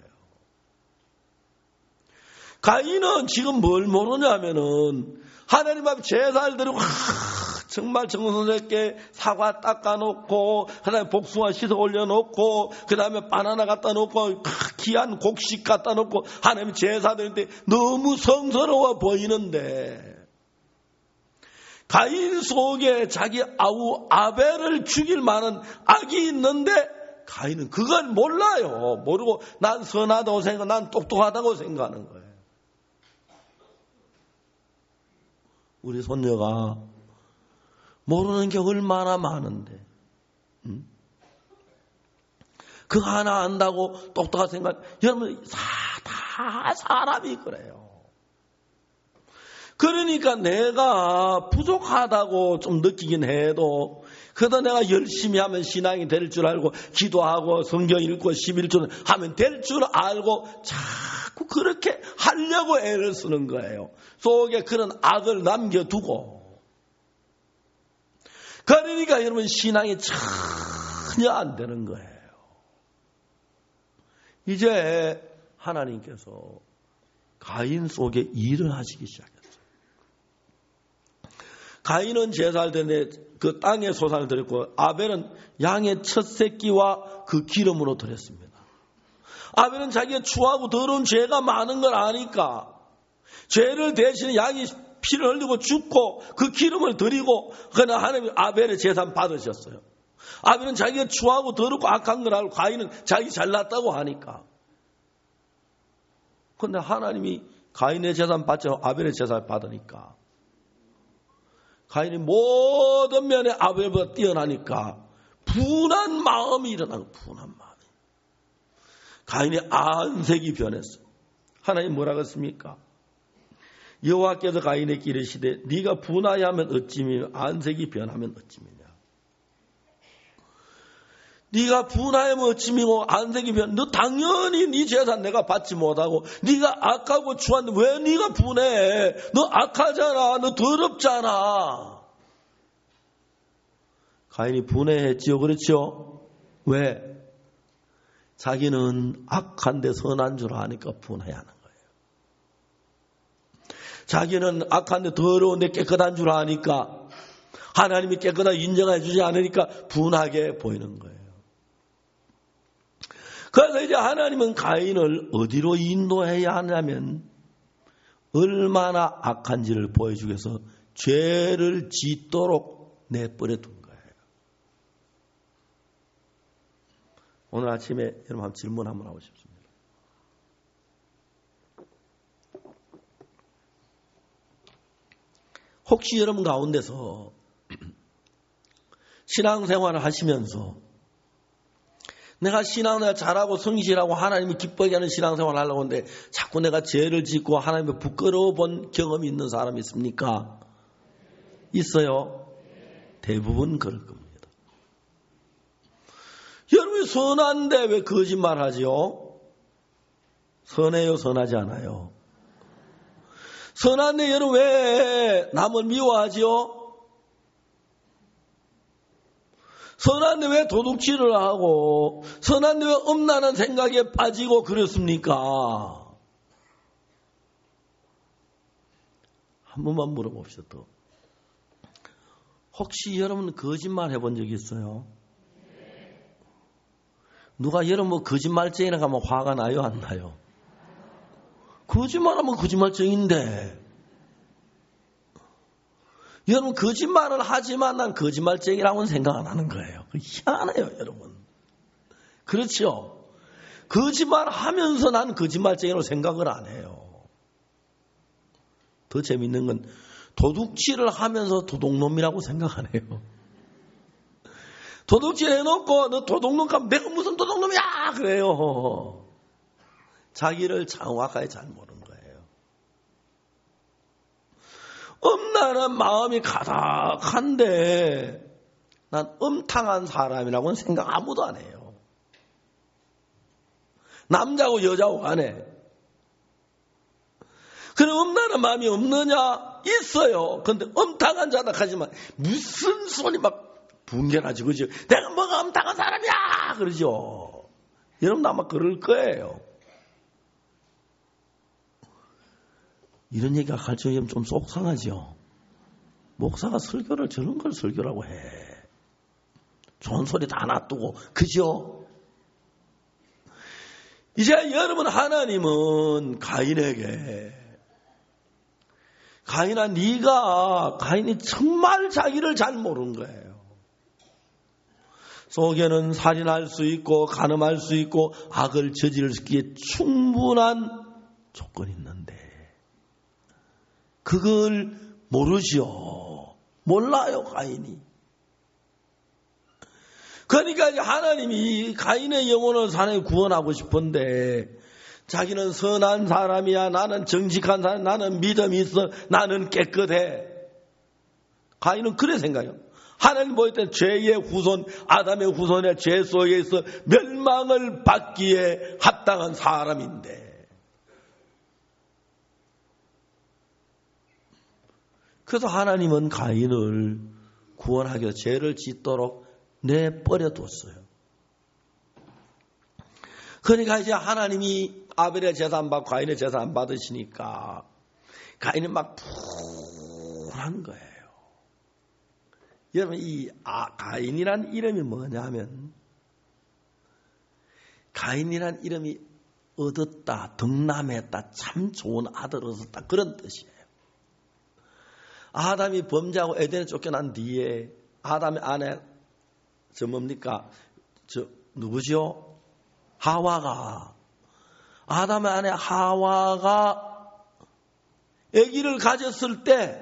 가인은 지금 뭘 모르냐면은 하나님 앞에 제사를 드리고 정말 정성스럽게 사과 닦아놓고 그 다음에 복숭아 씻어 올려놓고 그 다음에 바나나 갖다 놓고 귀한 곡식 갖다 놓고 하나님 제사 드리는데 너무 성스러워 보이는데 가인 속에 자기 아우 아벨을 죽일 만한 악이 있는데 가인은 그걸 몰라요. 모르고 난 선하다고 생각, 난 똑똑하다고 생각하는 거예요. 우리 손녀가 모르는 게 얼마나 많은데 응? 그거 하나 안다고 똑똑한 생각. 여러분 다, 다 사람이 그래요. 그러니까 내가 부족하다고 좀 느끼긴 해도 그래도 내가 열심히 하면 신앙이 될 줄 알고 기도하고 성경 읽고 십일 조 하면 될 줄 알고 자꾸 그렇게 하려고 애를 쓰는 거예요. 속에 그런 악을 남겨두고. 그러니까 여러분 신앙이 전혀 안 되는 거예요. 이제 하나님께서 가인 속에 일을 하시기 시작했어요. 가인은 제사를 드렸는데 그 땅에 소산을 드렸고 아벨은 양의 첫 새끼와 그 기름으로 드렸습니다. 아벨은 자기가 추하고 더러운 죄가 많은 걸 아니까 죄를 대신에 양이 피를 흘리고 죽고 그 기름을 드리고 그러나 하나님이 아벨의 제사를 받으셨어요. 아벨은 자기가 추하고 더럽고 악한 걸 알고 가인은 자기 잘났다고 하니까. 그런데 하나님이 가인의 제사를 받지 않고 아벨의 제사를 받으니까 가인이 모든 면에 아벨보다 뛰어나니까 분한 마음이 일어나고 분한 마음이. 가인의 안색이 변했어요. 하나님 뭐라고 했습니까? 여호와께서 가인에게 이르시되 네가 분하여하면 어찌미며 안색이 변하면 어찌미냐. 네가 분하여면 어찌미고 안색이 변. 너 당연히 네 재산 내가 받지 못하고 네가 악하고 추한데 왜 네가 분해? 너 악하잖아. 너 더럽잖아. 가인이 분해했지요. 그렇죠? 왜? 자기는 악한데 선한 줄 아니까 분해하는 거예요. 자기는 악한데 더러운데 깨끗한 줄 아니까 하나님이 깨끗하게 인정해 주지 않으니까 분하게 보이는 거예요. 그래서 이제 하나님은 가인을 어디로 인도해야 하냐면 얼마나 악한지를 보여주기 위해서 죄를 짓도록 내버려 둔 거예요. 오늘 아침에 여러분 한번 질문 한번 하고 싶습니다. 혹시 여러분 가운데서 신앙생활을 하시면서 내가 신앙생활 잘하고 성실하고 하나님이 기쁘게 하는 신앙생활을 하려고 하는데 자꾸 내가 죄를 짓고 하나님을 부끄러워 본 경험이 있는 사람이 있습니까? 있어요? 대부분 그럴 겁니다. 여러분이 선한데 왜 거짓말 하지요? 선해요? 선하지 않아요? 선한데 여러분 왜 남을 미워하지요? 선한데 왜 도둑질을 하고 선한데 왜 엄란한 생각에 빠지고 그렇습니까? 한 번만 물어봅시다. 또. 혹시 여러분 거짓말 해본 적 있어요? 누가 여러분 뭐 거짓말쟁이라 하면 화가 나요? 안 나요? 거짓말하면 거짓말쟁인데 여러분 거짓말을 하지만 난 거짓말쟁이라고는 생각 안 하는 거예요. 희한해요 여러분. 그렇죠? 거짓말하면서 난 거짓말쟁이라고 생각을 안 해요. 더 재밌는 건 도둑질을 하면서 도둑놈이라고 생각 안 해요. 도둑질 해놓고 너 도둑놈 가면 내가 무슨 도둑놈이야 그래요. 자기를 정확하게 잘 모르는 거예요. 엄란한 마음이 가득한데 난 음탕한 사람이라고는 생각 아무도 안 해요. 남자고 여자고 간에. 그럼 음란한 마음이 없느냐? 있어요. 그런데 음탕한 자다 하지만 무슨 손이 막 붕괴나지 그죠? 내가 뭐가 음탕한 사람이야 그러죠. 여러분도 아마 그럴 거예요. 이런 얘기가 갈증이면 좀 속상하죠. 목사가 설교를 저런 걸 설교라고 해. 좋은 소리 다 놔두고 그죠? 이제 여러분 하나님은 가인에게 가인아 네가 가인이 정말 자기를 잘 모르는 거예요. 속에는 살인할 수 있고 간음할 수 있고 악을 저지를 수 있기에 충분한 조건이 있는데 그걸 모르죠. 몰라요, 가인이. 그러니까 이제 하나님이 가인의 영혼을 하나님 구원하고 싶은데 자기는 선한 사람이야. 나는 정직한 사람. 나는 믿음이 있어. 나는 깨끗해. 가인은 그래 생각해요. 하나님 보일 때 죄의 후손, 아담의 후손의 죄 속에서 멸망을 받기에 합당한 사람인데 그래서 하나님은 가인을 구원하기 위해서 죄를 짓도록 내버려 뒀어요. 그러니까 이제 하나님이 아벨의 제사 받고 가인의 제사 안 받으시니까 가인은 막 분한 거예요. 여러분, 이 아, 가인이란 이름이 뭐냐면, 가인이란 이름이 얻었다, 덕남했다, 참 좋은 아들 얻었다, 그런 뜻이에요. 아담이 범죄하고 에덴에 쫓겨난 뒤에 아담의 아내 저 뭡니까? 저 누구죠? 하와가, 아담의 아내 하와가 아기를 가졌을 때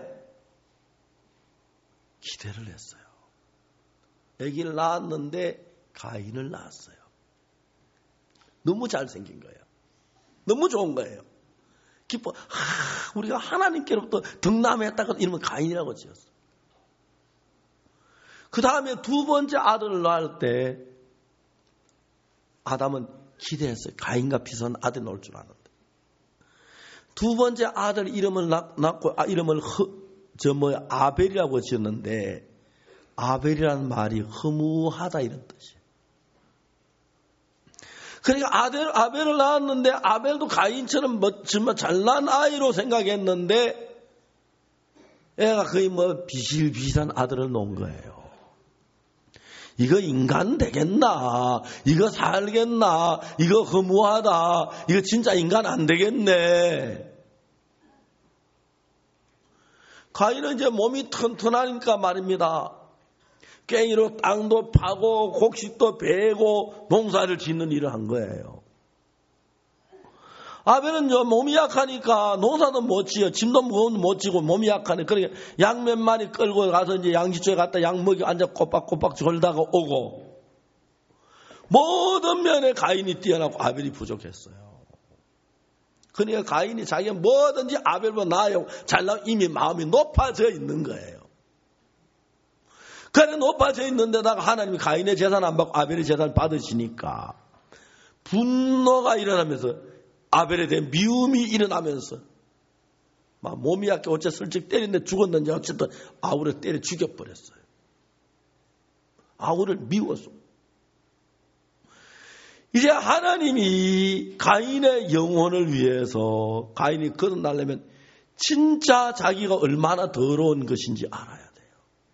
기대를 했어요. 아기를 낳았는데 가인을 낳았어요. 너무 잘생긴 거예요. 너무 좋은 거예요. 기뻐. 하, 우리가 하나님께로부터 덕남했다고 이러면 가인이라고 지었어요. 그 다음에 두 번째 아들을 낳을 때 아담은 기대했어요. 가인과 비슷한 아들이 나올 줄 알았는데. 두 번째 아들 이름을 낳고, 아, 이름을 허, 저 뭐야 아벨이라고 지었는데, 아벨이라는 말이 허무하다 이런 뜻이에요. 그러니까 아벨, 아벨을 낳았는데 아벨도 가인처럼 뭐 정말 잘난 아이로 생각했는데 애가 거의 뭐 비실비실한 아들을 놓은 거예요. 이거 인간 되겠나? 이거 살겠나? 이거 허무하다. 이거 진짜 인간 안 되겠네. 가인은 이제 몸이 튼튼하니까 말입니다. 괭이로 땅도 파고 곡식도 베고 농사를 짓는 일을 한 거예요. 아벨은 몸이 약하니까 농사도 못 지어, 짐도 못 지고 몸이 약하니까 그러니까 양 몇 마리 끌고 가서 이제 양지초에 갔다 양 먹이 앉아 꼬박꼬박 졸다가 오고, 모든 면에 가인이 뛰어나고 아벨이 부족했어요. 그러니까 가인이 자기가 뭐든지 아벨보다 나아요. 잘나고 이미 마음이 높아져 있는 거예요. 그래 높아져 있는데다가 하나님이 가인의 재산 안 받고 아벨의 재산을 받으시니까 분노가 일어나면서, 아벨에 대한 미움이 일어나면서 막 몸이 약해 어째 슬쩍 때리는데 죽었는지 어쨌든 아우를 때려 죽여버렸어요. 아우를 미워서. 이제 하나님이 가인의 영혼을 위해서, 가인이 거듭나려면 진짜 자기가 얼마나 더러운 것인지 알아야 돼요.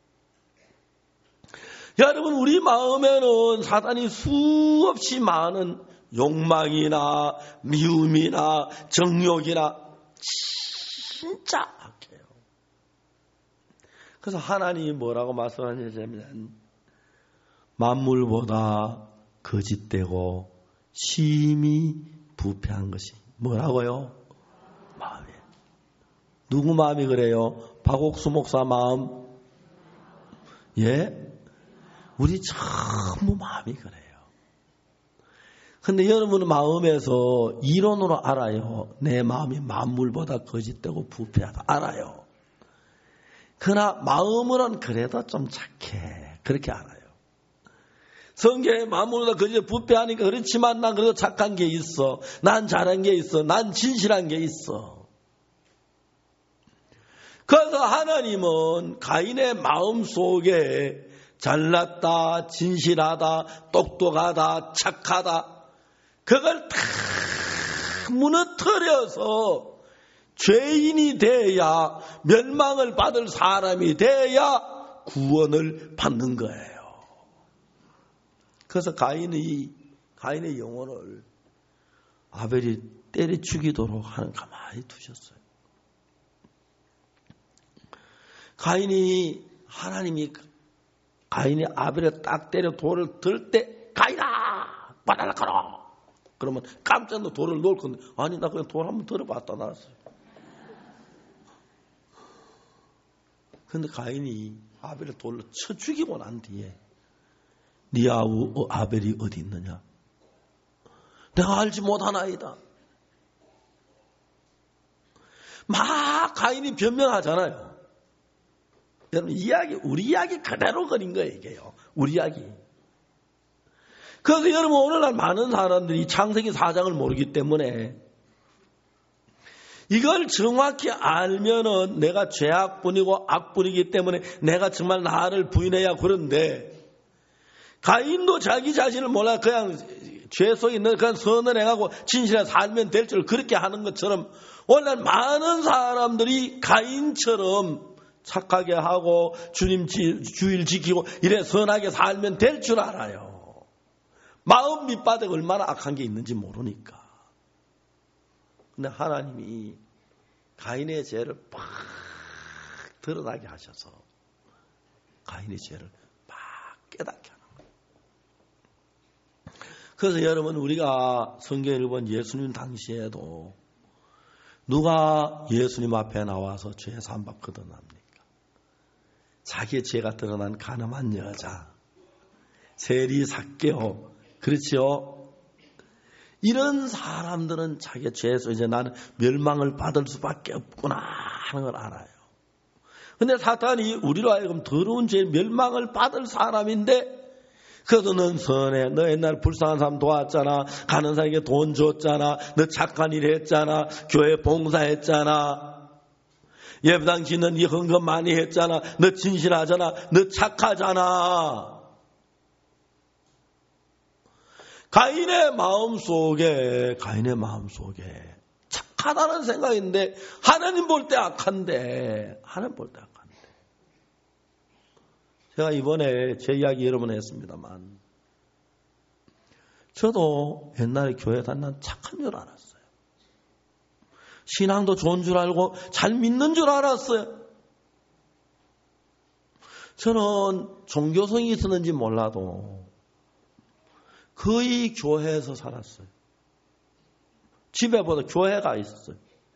여러분, 우리 마음에는 사단이 수없이 많은 욕망이나 미움이나 정욕이나 진짜 악해요. 그래서 하나님이 뭐라고 말씀하시냐면, 만물보다 거짓되고 심히 부패한 것이 뭐라고요? 마음이에요. 누구 마음이 그래요? 박옥수 목사 마음? 예? 우리 전부 마음이 그래요. 근데 여러분 마음에서 이론으로 알아요. 내 마음이 만물보다 거짓되고 부패하다. 알아요. 그러나 마음으로는 그래도 좀 착해. 그렇게 알아요. 성경에 만물보다 거짓되고 부패하니까 그렇지만 난 그래도 착한 게 있어. 난 잘한 게 있어. 난 진실한 게 있어. 그래서 하나님은 가인의 마음 속에 잘났다, 진실하다, 똑똑하다, 착하다, 그걸 다 무너뜨려서 죄인이 돼야, 멸망을 받을 사람이 돼야 구원을 받는 거예요. 그래서 가인의, 가인의 영혼을 아벨이 때려 죽이도록 하는 가만히 두셨어요. 가인이, 하나님이 가인이 아벨을 딱 때려 돌을 들 때, 가인아! 바다를 가라! 그러면 깜짝 놀라 돌을 놓을 건데, 아니, 나 그냥 돌 한번 들어봤다 나왔어요. 근데 가인이 아벨을 돌로 쳐 죽이고 난 뒤에, 네 아우 아벨이 어디 있느냐? 내가 알지 못하나이다. 막 가인이 변명하잖아요. 여러분, 이야기, 우리 이야기 그대로 그린 거예요, 이게요. 우리 이야기. 그래서 여러분, 오늘날 많은 사람들이 창세기 사 장을 모르기 때문에 이걸 정확히 알면은 내가 죄악뿐이고 악뿐이기 때문에 내가 정말 나를 부인해야 그런데, 가인도 자기 자신을 몰라 그냥 죄 속에 있는 그런 선을 행하고 진실에 살면 될 줄 그렇게 하는 것처럼 오늘 많은 사람들이 가인처럼 착하게 하고 주님 주일 지키고 이래 선하게 살면 될 줄 알아요. 마음 밑바닥에 얼마나 악한 게 있는지 모르니까. 근데 하나님이 가인의 죄를 팍 드러나게 하셔서 가인의 죄를 막 깨닫게 하는 거예요. 그래서 여러분 우리가 성경을 본 예수님 당시에도 누가 예수님 앞에 나와서 죄 사함받거든 합니까? 자기의 죄가 드러난 가늠한 여자, 세리 삭개오, 그렇죠? 이런 사람들은 자기의 죄에서 이제 나는 멸망을 받을 수밖에 없구나 하는 걸 알아요. 근데 사탄이 우리로 하여금 더러운 죄 멸망을 받을 사람인데 그래도 넌 선해. 너 옛날 불쌍한 사람 도왔잖아. 가는 사람에게 돈 줬잖아. 너 착한 일 했잖아. 교회 봉사했잖아. 예배당 짓는 이 헌금 많이 했잖아. 너 진실하잖아. 너 착하잖아. 가인의 마음속에 가인의 마음속에 착하다는 생각인데 하나님 볼 때 악한데 하나님 볼 때 악한데 제가 이번에 제 이야기 여러 번 했습니다만 저도 옛날에 교회 다니는 착한 줄 알았어요. 신앙도 좋은 줄 알고 잘 믿는 줄 알았어요. 저는 종교성이 있었는지 몰라도 거의 교회에서 살았어요. 집에보다 교회가 있었어요.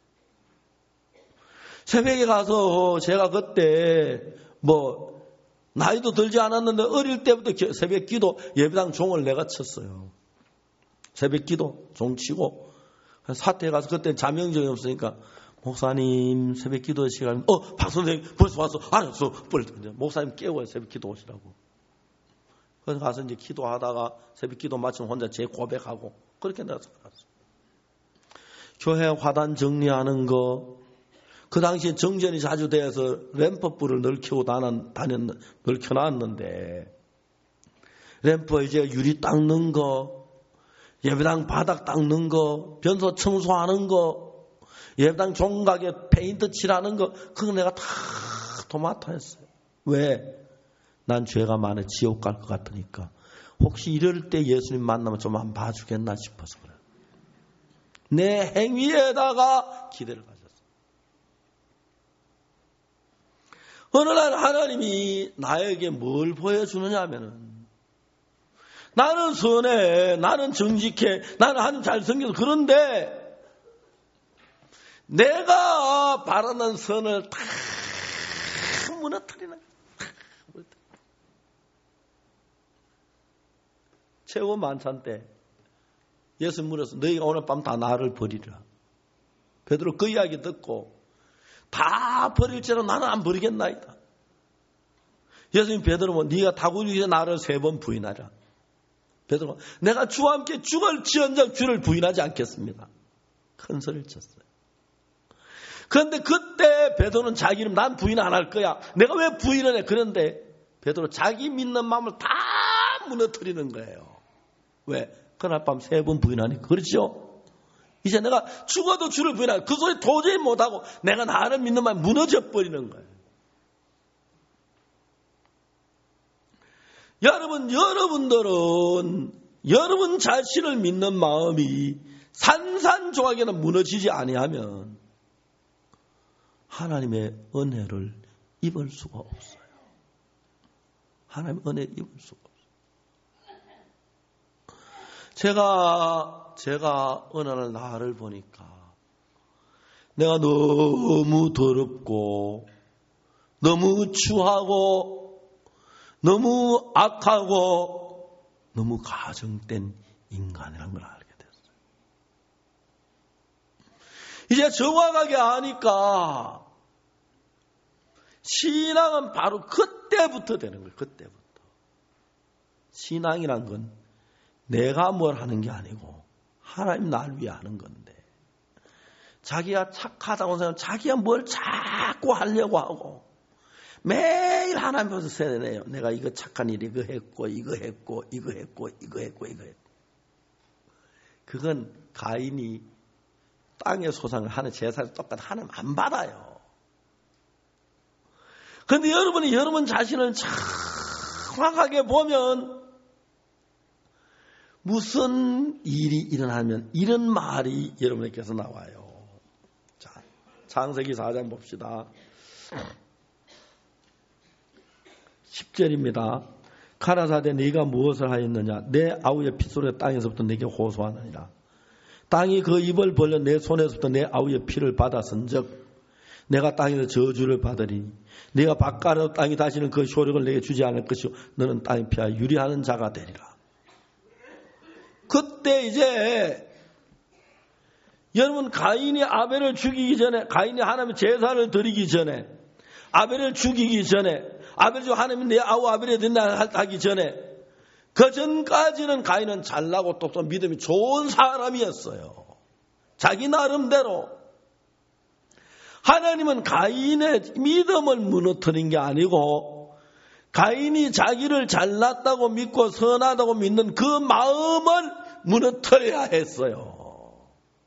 새벽에 가서 제가 그때 뭐 나이도 들지 않았는데 어릴 때부터 새벽 기도 예배당 종을 내가 쳤어요. 새벽 기도 종 치고 사태에 가서 그때 자명정이 없으니까 목사님 새벽 기도 시간 어 박 선생님 벌써 왔어 알았어 빨리 목사님 깨워요 새벽 기도 오시라고. 그래서 가서 이제 기도하다가 새벽 기도 마치면 혼자 제 고백하고 그렇게 내가 살았어. 교회 화단 정리하는 거, 그 당시에 정전이 자주 돼서 램프불을 널켜고 다녔, 널켜놨는데 램프 이제 유리 닦는 거, 예배당 바닥 닦는 거, 변소 청소하는 거, 예배당 종각에 페인트 칠하는 거, 그거 내가 다 도맡아 했어요. 왜? 난 죄가 많아 지옥 갈 것 같으니까 혹시 이럴 때 예수님 만나면 좀 한번 봐주겠나 싶어서 그래요. 내 행위에다가 기대를 가졌어요. 어느 날 하나님이 나에게 뭘 보여주느냐 하면은 나는 선해, 나는 정직해, 나는 하나님 잘생겨서 그런데 내가 바라는 선을 다 무너뜨리는 거예요. 최후 만찬 때 예수 물어서 너희가 오늘 밤 다 나를 버리라. 베드로 그 이야기 듣고 다 버릴지라 나는 안 버리겠나이다. 예수님 베드로 뭐 네가 다구리에 나를 세 번 부인하라. 베드로가 내가 주와 함께 죽을지언정 주를 부인하지 않겠습니다. 큰 소리를 쳤어요. 그런데 그때 베드로는 자기 이름 난 부인 안 할 거야. 내가 왜 부인을 해? 그런데 베드로 자기 믿는 마음을 다 무너뜨리는 거예요. 왜? 그날 밤 세 번 부인하니까. 그렇죠? 이제 내가 죽어도 주를 부인하고 그 소리 도저히 못하고 내가 나를 믿는 마음이 무너져 버리는 거예요. 여러분, 여러분들은 여러분 자신을 믿는 마음이 산산조각에는 무너지지 아니하면 하나님의 은혜를 입을 수가 없어요. 하나님의 은혜를 입을 수가 없어요. 제가, 제가 어느 날 나를 보니까 내가 너무 더럽고, 너무 추하고, 너무 악하고, 너무 가정된 인간이라는 걸 알게 됐어요. 이제 정확하게 아니까 신앙은 바로 그때부터 되는 거예요. 그때부터. 신앙이란 건 내가 뭘 하는 게 아니고 하나님 날 위해 하는 건데 자기가 착하다고 생각하면 자기가 뭘 자꾸 하려고 하고 매일 하나님 앞에서 세뇌해요. 내가 이거 착한 일 이거 했고 이거 했고 이거 했고 이거 했고 이거 했고 그건 가인이 땅의 소상을 하는 제사를 똑같이 하나님 안 받아요. 그런데 여러분이 여러분 자신을 정확하게 보면 무슨 일이 일어나면 이런 말이 여러분에게서 나와요. 자, 창세기 사 장 봅시다. 십 절입니다. 가라사대 네가 무엇을 하였느냐? 내 아우의 핏소리가 땅에서부터 내게 호소하느니라. 땅이 그 입을 벌려 내 손에서부터 내 아우의 피를 받았은즉 내가 땅에서 저주를 받으리니 네가 바깥으로 땅이 다시는 그 효력을 내게 주지 않을 것이요 너는 땅의 피하 유리하는 자가 되리라. 그때 이제 여러분 가인이 아벨을 죽이기 전에 가인이 하나님의 제사를 드리기 전에 아벨을 죽이기 전에 아벨이 죽 하나님이 내 아우 아벨이 된다 하기 전에 그 전까지는 가인은 잘나고 똑똑한 믿음이 좋은 사람이었어요. 자기 나름대로. 하나님은 가인의 믿음을 무너뜨린 게 아니고 가인이 자기를 잘났다고 믿고 선하다고 믿는 그 마음을 무너뜨려야 했어요.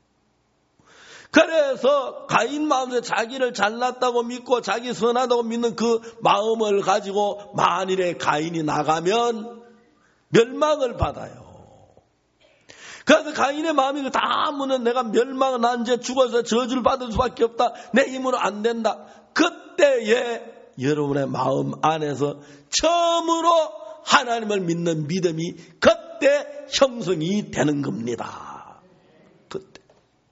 그래서 가인 마음에 자기를 잘났다고 믿고 자기 선하다고 믿는 그 마음을 가지고 만일에 가인이 나가면 멸망을 받아요. 그래서 가인의 마음이 다 무는 내가 멸망을 난 이제 죽어서 저주를 받을 수밖에 없다. 내 힘으로 안 된다. 그때에 여러분의 마음 안에서 처음으로 하나님을 믿는 믿음이 그때 형성이 되는 겁니다. 그때.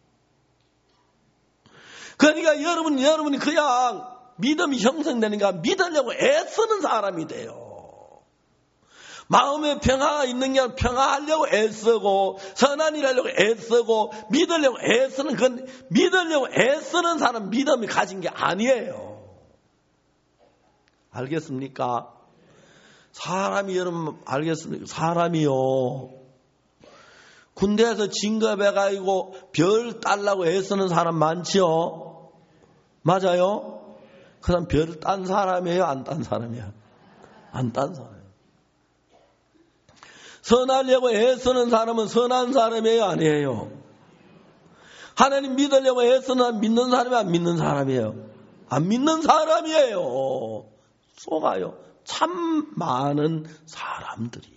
그러니까 여러분, 여러분이 그냥 믿음이 형성되니까 믿으려고 애쓰는 사람이 돼요. 마음에 평화가 있는 게 아니라 평화하려고 애쓰고 선한 일 하려고 애쓰고 믿으려고 애쓰는 건 믿으려고 애쓰는 사람 믿음이 가진 게 아니에요. 알겠습니까? 사람이 여러분 알겠습니까? 사람이요. 군대에서 진급해가지고 별 따려고 애쓰는 사람 많지요? 맞아요? 그 사람 별 딴 사람이에요? 안 딴 사람이야? 안 딴 사람. 선하려고 애쓰는 사람은 선한 사람이에요? 아니에요? 하나님 믿으려고 애쓰는 믿는 사람이 안 믿는 사람이에요? 안 믿는 사람이에요. 속아요. 참 많은 사람들이.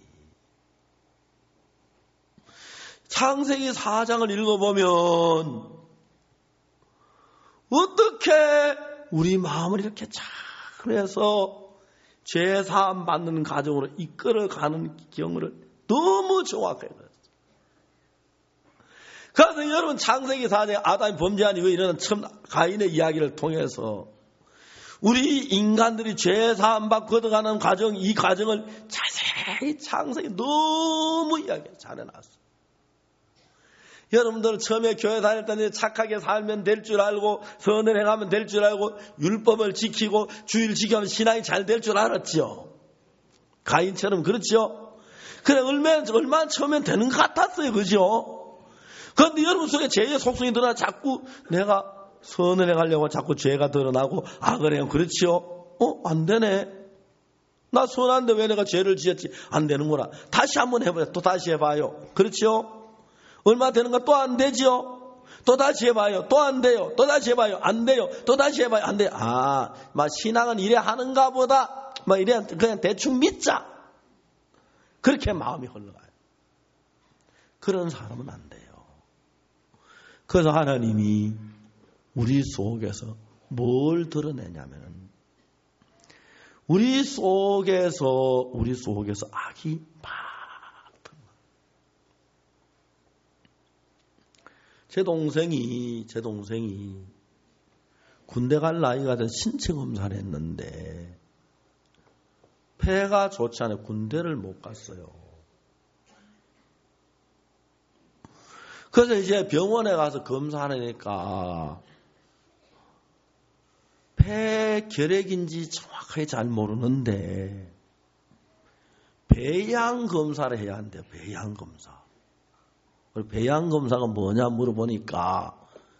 창세기 사 장을 읽어보면 어떻게 우리 마음을 이렇게 잘 해서 죄사함 받는 가정으로 이끌어가는 경우를 너무 정확하게 그랬어요. 그래서 여러분 창세기 사 장에 아담이 범죄한 이후에 일어난 처음 가인의 이야기를 통해서 우리 인간들이 죄사함 받고 걷어가는 과정, 이 과정을 자세히 창세기 너무 이야기 잘 해놨어요. 여러분들 처음에 교회 다닐 때 착하게 살면 될 줄 알고 선을 행하면 될 줄 알고 율법을 지키고 주일 지키면 신앙이 잘 될 줄 알았죠. 가인처럼 그렇죠. 그래 얼마나 얼마나 처음엔 되는 것 같았어요, 그죠? 그런데 여러분 속에 죄의 속성이 드러나 자꾸 내가 선을 행하려고 자꾸 죄가 드러나고 악을 해요, 그렇지요? 어, 안 되네. 나 선한데 왜 내가 죄를 지었지? 안 되는구나. 다시 한번 해봐요. 또 다시 해봐요. 그렇지요? 얼마 되는가 또 안 되지요? 또 다시 해봐요. 또 안 돼요. 또 다시 해봐요. 안 돼요. 또 다시 해봐요. 안 돼요. 아, 막 신앙은 이래 하는가 보다. 막 이래 그냥 대충 믿자. 그렇게 마음이 흘러가요. 그런 사람은 안 돼요. 그래서 하나님이 우리 속에서 뭘 드러내냐면 우리 속에서 우리 속에서 악이 막 제 동생이 제 동생이 군대 갈 나이가 된 신체 검사를 했는데 폐가 좋지 않아 군대를 못 갔어요. 그래서 이제 병원에 가서 검사하니까 폐 결핵인지 정확하게 잘 모르는데 배양 검사를 해야 한대요. 배양 검사. 배양 검사가 뭐냐 물어보니까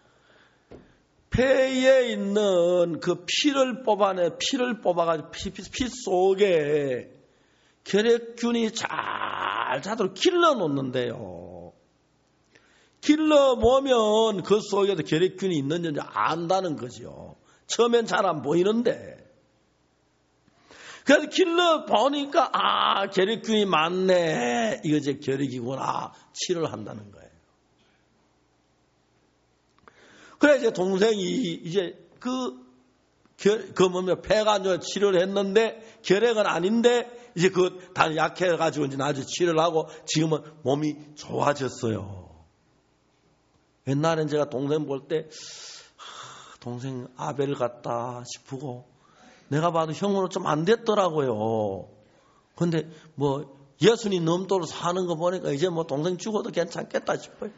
폐에 있는 그 피를 뽑아내 피를 뽑아가지고 피, 피, 피 속에 결핵균이 잘 자도록 길러 놓는데요. 길러보면 그 속에도 결핵균이 있는지 안다는 거죠. 처음엔 잘 안 보이는데. 그래서 길러보니까 아 결핵균이 많네. 이거 이제 결핵이구나. 치료를 한다는 거예요. 그래 이제 동생이 이제 그, 결, 그 뭐냐 폐가 안 좋아 치료를 했는데 결핵은 아닌데 이제 그 다 약해가지고 이제 나중에 치료를 하고 지금은 몸이 좋아졌어요. 옛날엔 제가 동생 볼 때 동생 아벨 같다 싶고 내가 봐도 형으로 좀 안 됐더라고요. 근데 뭐 예수님 넘도록 사는 거 보니까 이제 뭐 동생 죽어도 괜찮겠다 싶어요.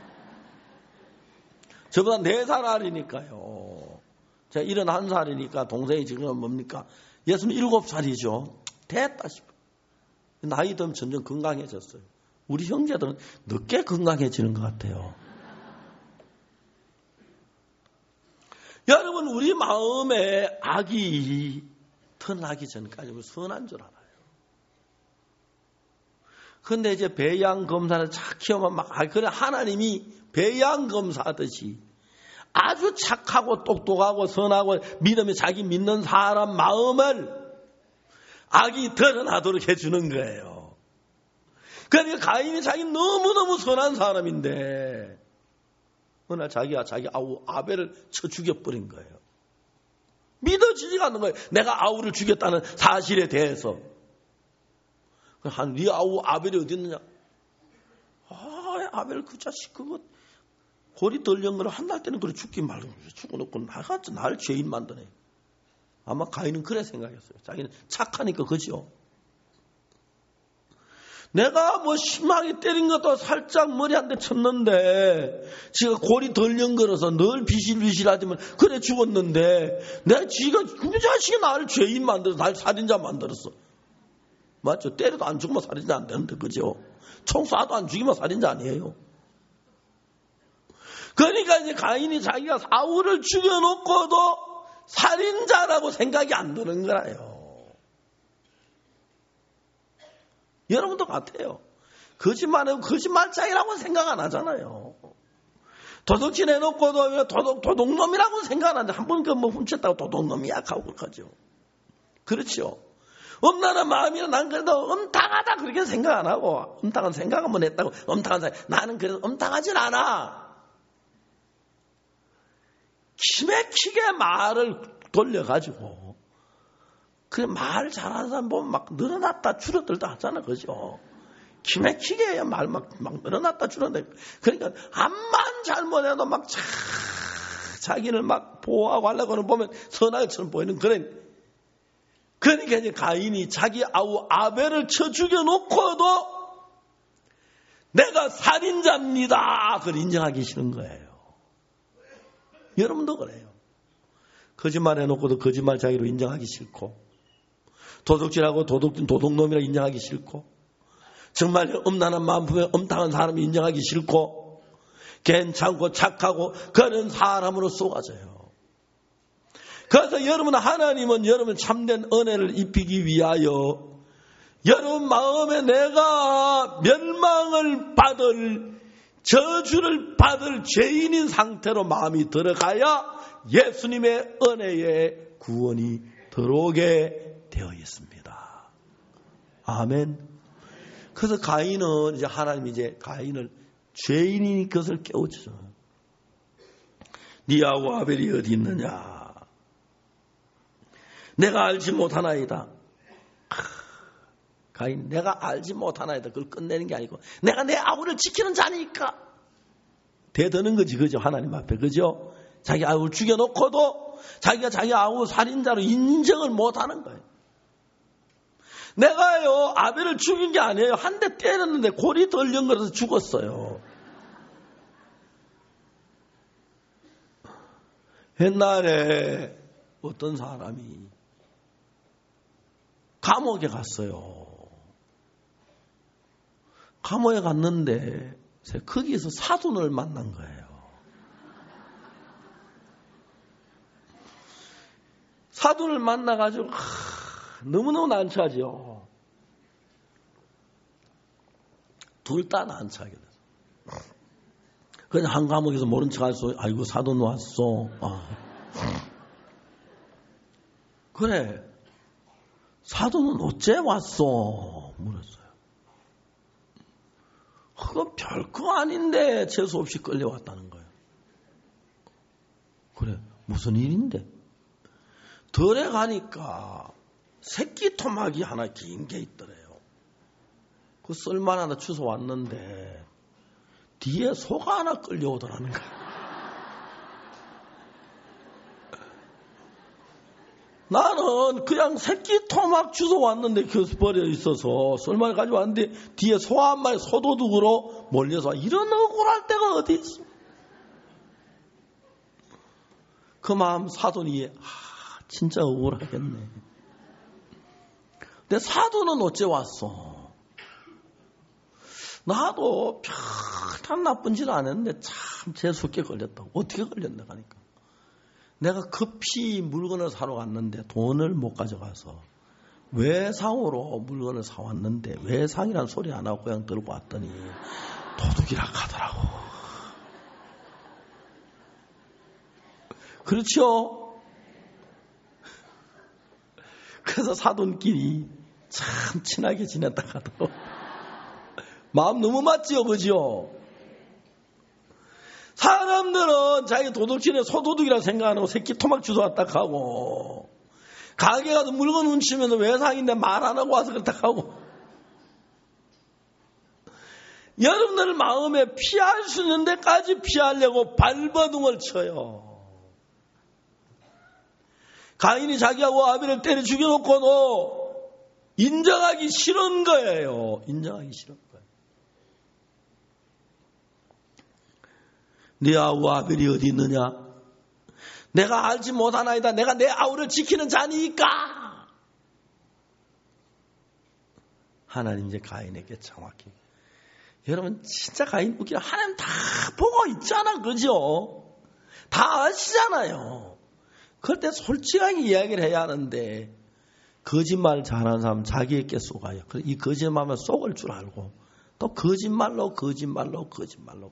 저보다 네 살 아리니까요. 제가 일흔한 살이니까 동생이 지금 뭡니까? 예수님 일곱 살이죠. 됐다 싶어요. 나이 들면 점점 건강해졌어요. 우리 형제들은 늦게 건강해지는 것 같아요. 여러분 우리 마음에 악이 태어나기 전까지 선한 줄 알아요. 그런데 이제 배양검사를 착 키우면 막 아, 그래 하나님이 배양검사하듯이 아주 착하고 똑똑하고 선하고 믿음이 자기 믿는 사람 마음을 악이 드러나도록 해주는 거예요. 그러니까 가인이 자기 너무너무 선한 사람인데 어느 날 자기가 자기 아우 아벨을 쳐 죽여버린 거예요. 믿어지지가 않는 거예요. 내가 아우를 죽였다는 사실에 대해서. 한 네 아우 아벨이 어디 있느냐? 아 아벨 그 자식 그거 골이 덜린 거를 한 달 때는 그래 죽기 말고 죽어놓고 나가 나를 죄인 만드네. 아마 가인은 그래 생각했어요. 자기는 착하니까 그죠. 내가 뭐 심하게 때린 것도 살짝 머리 한 대 쳤는데 지가 골이 덜 연걸어서 늘 비실비실하지만 그래 죽었는데 내가 지가 그 자식이 나를 죄인 만들어서 나를 살인자 만들었어. 맞죠? 때려도 안 죽으면 살인자 안 되는데 그죠? 총 쏴도 안 죽이면 살인자 아니에요. 그러니까 이제 가인이 자기가 아우를 죽여놓고도 살인자라고 생각이 안 드는 거라요. 여러분도 같아요. 거짓말하고 거짓말장이라고 생각 안 하잖아요. 도둑질 해놓고도 도둑, 도둑놈이라고 생각 안 하는데 한 번 그 뭐 훔쳤다고 도둑놈이야 하고 가죠. 그렇죠. 엄나는 마음이나 난 그래도 엄탕하다 그렇게 생각 안 하고 엄탕한 생각 한번 했다고 엄탕한 생각 나는 그래도 엄탕하진 않아. 기맥히게 말을 돌려가지고 그 말 잘하는 사람 보면 막 늘어났다 줄어들다 하잖아. 그죠? 기맥히게 말 막 막 늘어났다 줄어들다. 그러니까 암만 잘못해도 막 자, 자기를 막 보호하고 하려고 하는 보면 선하게처럼 보이는 그런. 그러니까 이제 가인이 자기 아우 아벨을 쳐 죽여놓고도 내가 살인자입니다. 그걸 인정하기 싫은 거예요. 여러분도 그래요. 거짓말 해놓고도 거짓말 자기로 인정하기 싫고 도둑질하고 도둑, 도둑놈이라 인정하기 싫고 정말 엄난한 마음 품에 엄탕한 사람이 인정하기 싫고 괜찮고 착하고 그런 사람으로 쏘아져요. 그래서 여러분 하나님은 여러분 참된 은혜를 입히기 위하여 여러분 마음에 내가 멸망을 받을 저주를 받을 죄인인 상태로 마음이 들어가야 예수님의 은혜의 구원이 들어오게 되어 있습니다. 아멘. 그래서 가인은 이제 하나님이 이제 가인을 죄인인 것을 깨우쳐. 네 아우 아벨이 어디 있느냐? 내가 알지 못하나이다. 가인, 내가 알지 못하나이다. 그걸 끝내는 게 아니고 내가 내 아우를 지키는 자니까 대드는 거지. 그죠? 하나님 앞에. 그죠? 자기 아우를 죽여놓고도 자기가 자기 아우 살인자로 인정을 못하는 거예요. 내가요 아벨을 죽인 게 아니에요. 한 대 때렸는데 골이 덜 연걸어서 죽었어요. 옛날에 어떤 사람이 감옥에 갔어요. 감옥에 갔는데 거기에서 사돈을 만난 거예요. 사돈을 만나가지고 너무너무 난처하죠. 둘 다 난처하게 됐어요. 그냥 한 과목에서 모른 척 할 수, 아이고, 사돈 왔어. 아. 그래. 사돈은 어째 왔어? 물었어요. 그건 별거 아닌데 재수 없이 끌려왔다는 거예요. 그래, 무슨 일인데? 덜에 가니까 새끼 토막이 하나 긴 게 있더래요. 그 썰만 하나 주워 왔는데 뒤에 소가 하나 끌려오더라는 거예요. 나는 그냥 새끼 토막 주워 왔는데 그 버려 있어서 썰만 가지고 왔는데 뒤에 소 한 마리 소도둑으로 몰려서 이런 억울할 때가 어디 있어? 그 마음 사돈이 아, 진짜 억울하겠네. 근데 사돈은 어째 왔어? 나도 별단 나쁜 짓 안 했는데 참 재수없게 걸렸다고. 어떻게 걸렸나 하니까. 내가 급히 물건을 사러 갔는데 돈을 못 가져가서 외상으로 물건을 사왔는데 외상이란 소리 안 하고 그냥 들고 왔더니 도둑이라 하더라고. 그렇죠? 그래서 사돈끼리 참 친하게 지냈다 가도 마음 너무 맞지요, 그죠? 사람들은 자기 도둑질에 소도둑이라 생각하고 새끼 토막 주워왔다 하고 가게 가서 물건 훔치면 외상인데 말 안 하고 와서 그렇다 하고 여러분들 마음에 피할 수 있는 데까지 피하려고 발버둥을 쳐요. 가인이 자기하고 아벨을 때려 죽여놓고도 인정하기 싫은 거예요. 인정하기 싫은 거예요. 네 아우 아벨이 어디 있느냐? 내가 알지 못하나이다. 내가 내 아우를 지키는 자니까. 하나님 이제 가인에게 정확히. 여러분 진짜 가인 웃기라. 하나님 다 보고 있잖아. 그죠? 다 아시잖아요. 그럴 때 솔직하게 이야기를 해야 하는데 거짓말 잘하는 사람 자기에게 속아요. 이 거짓말만 속을 줄 알고 또 거짓말로 거짓말로 거짓말로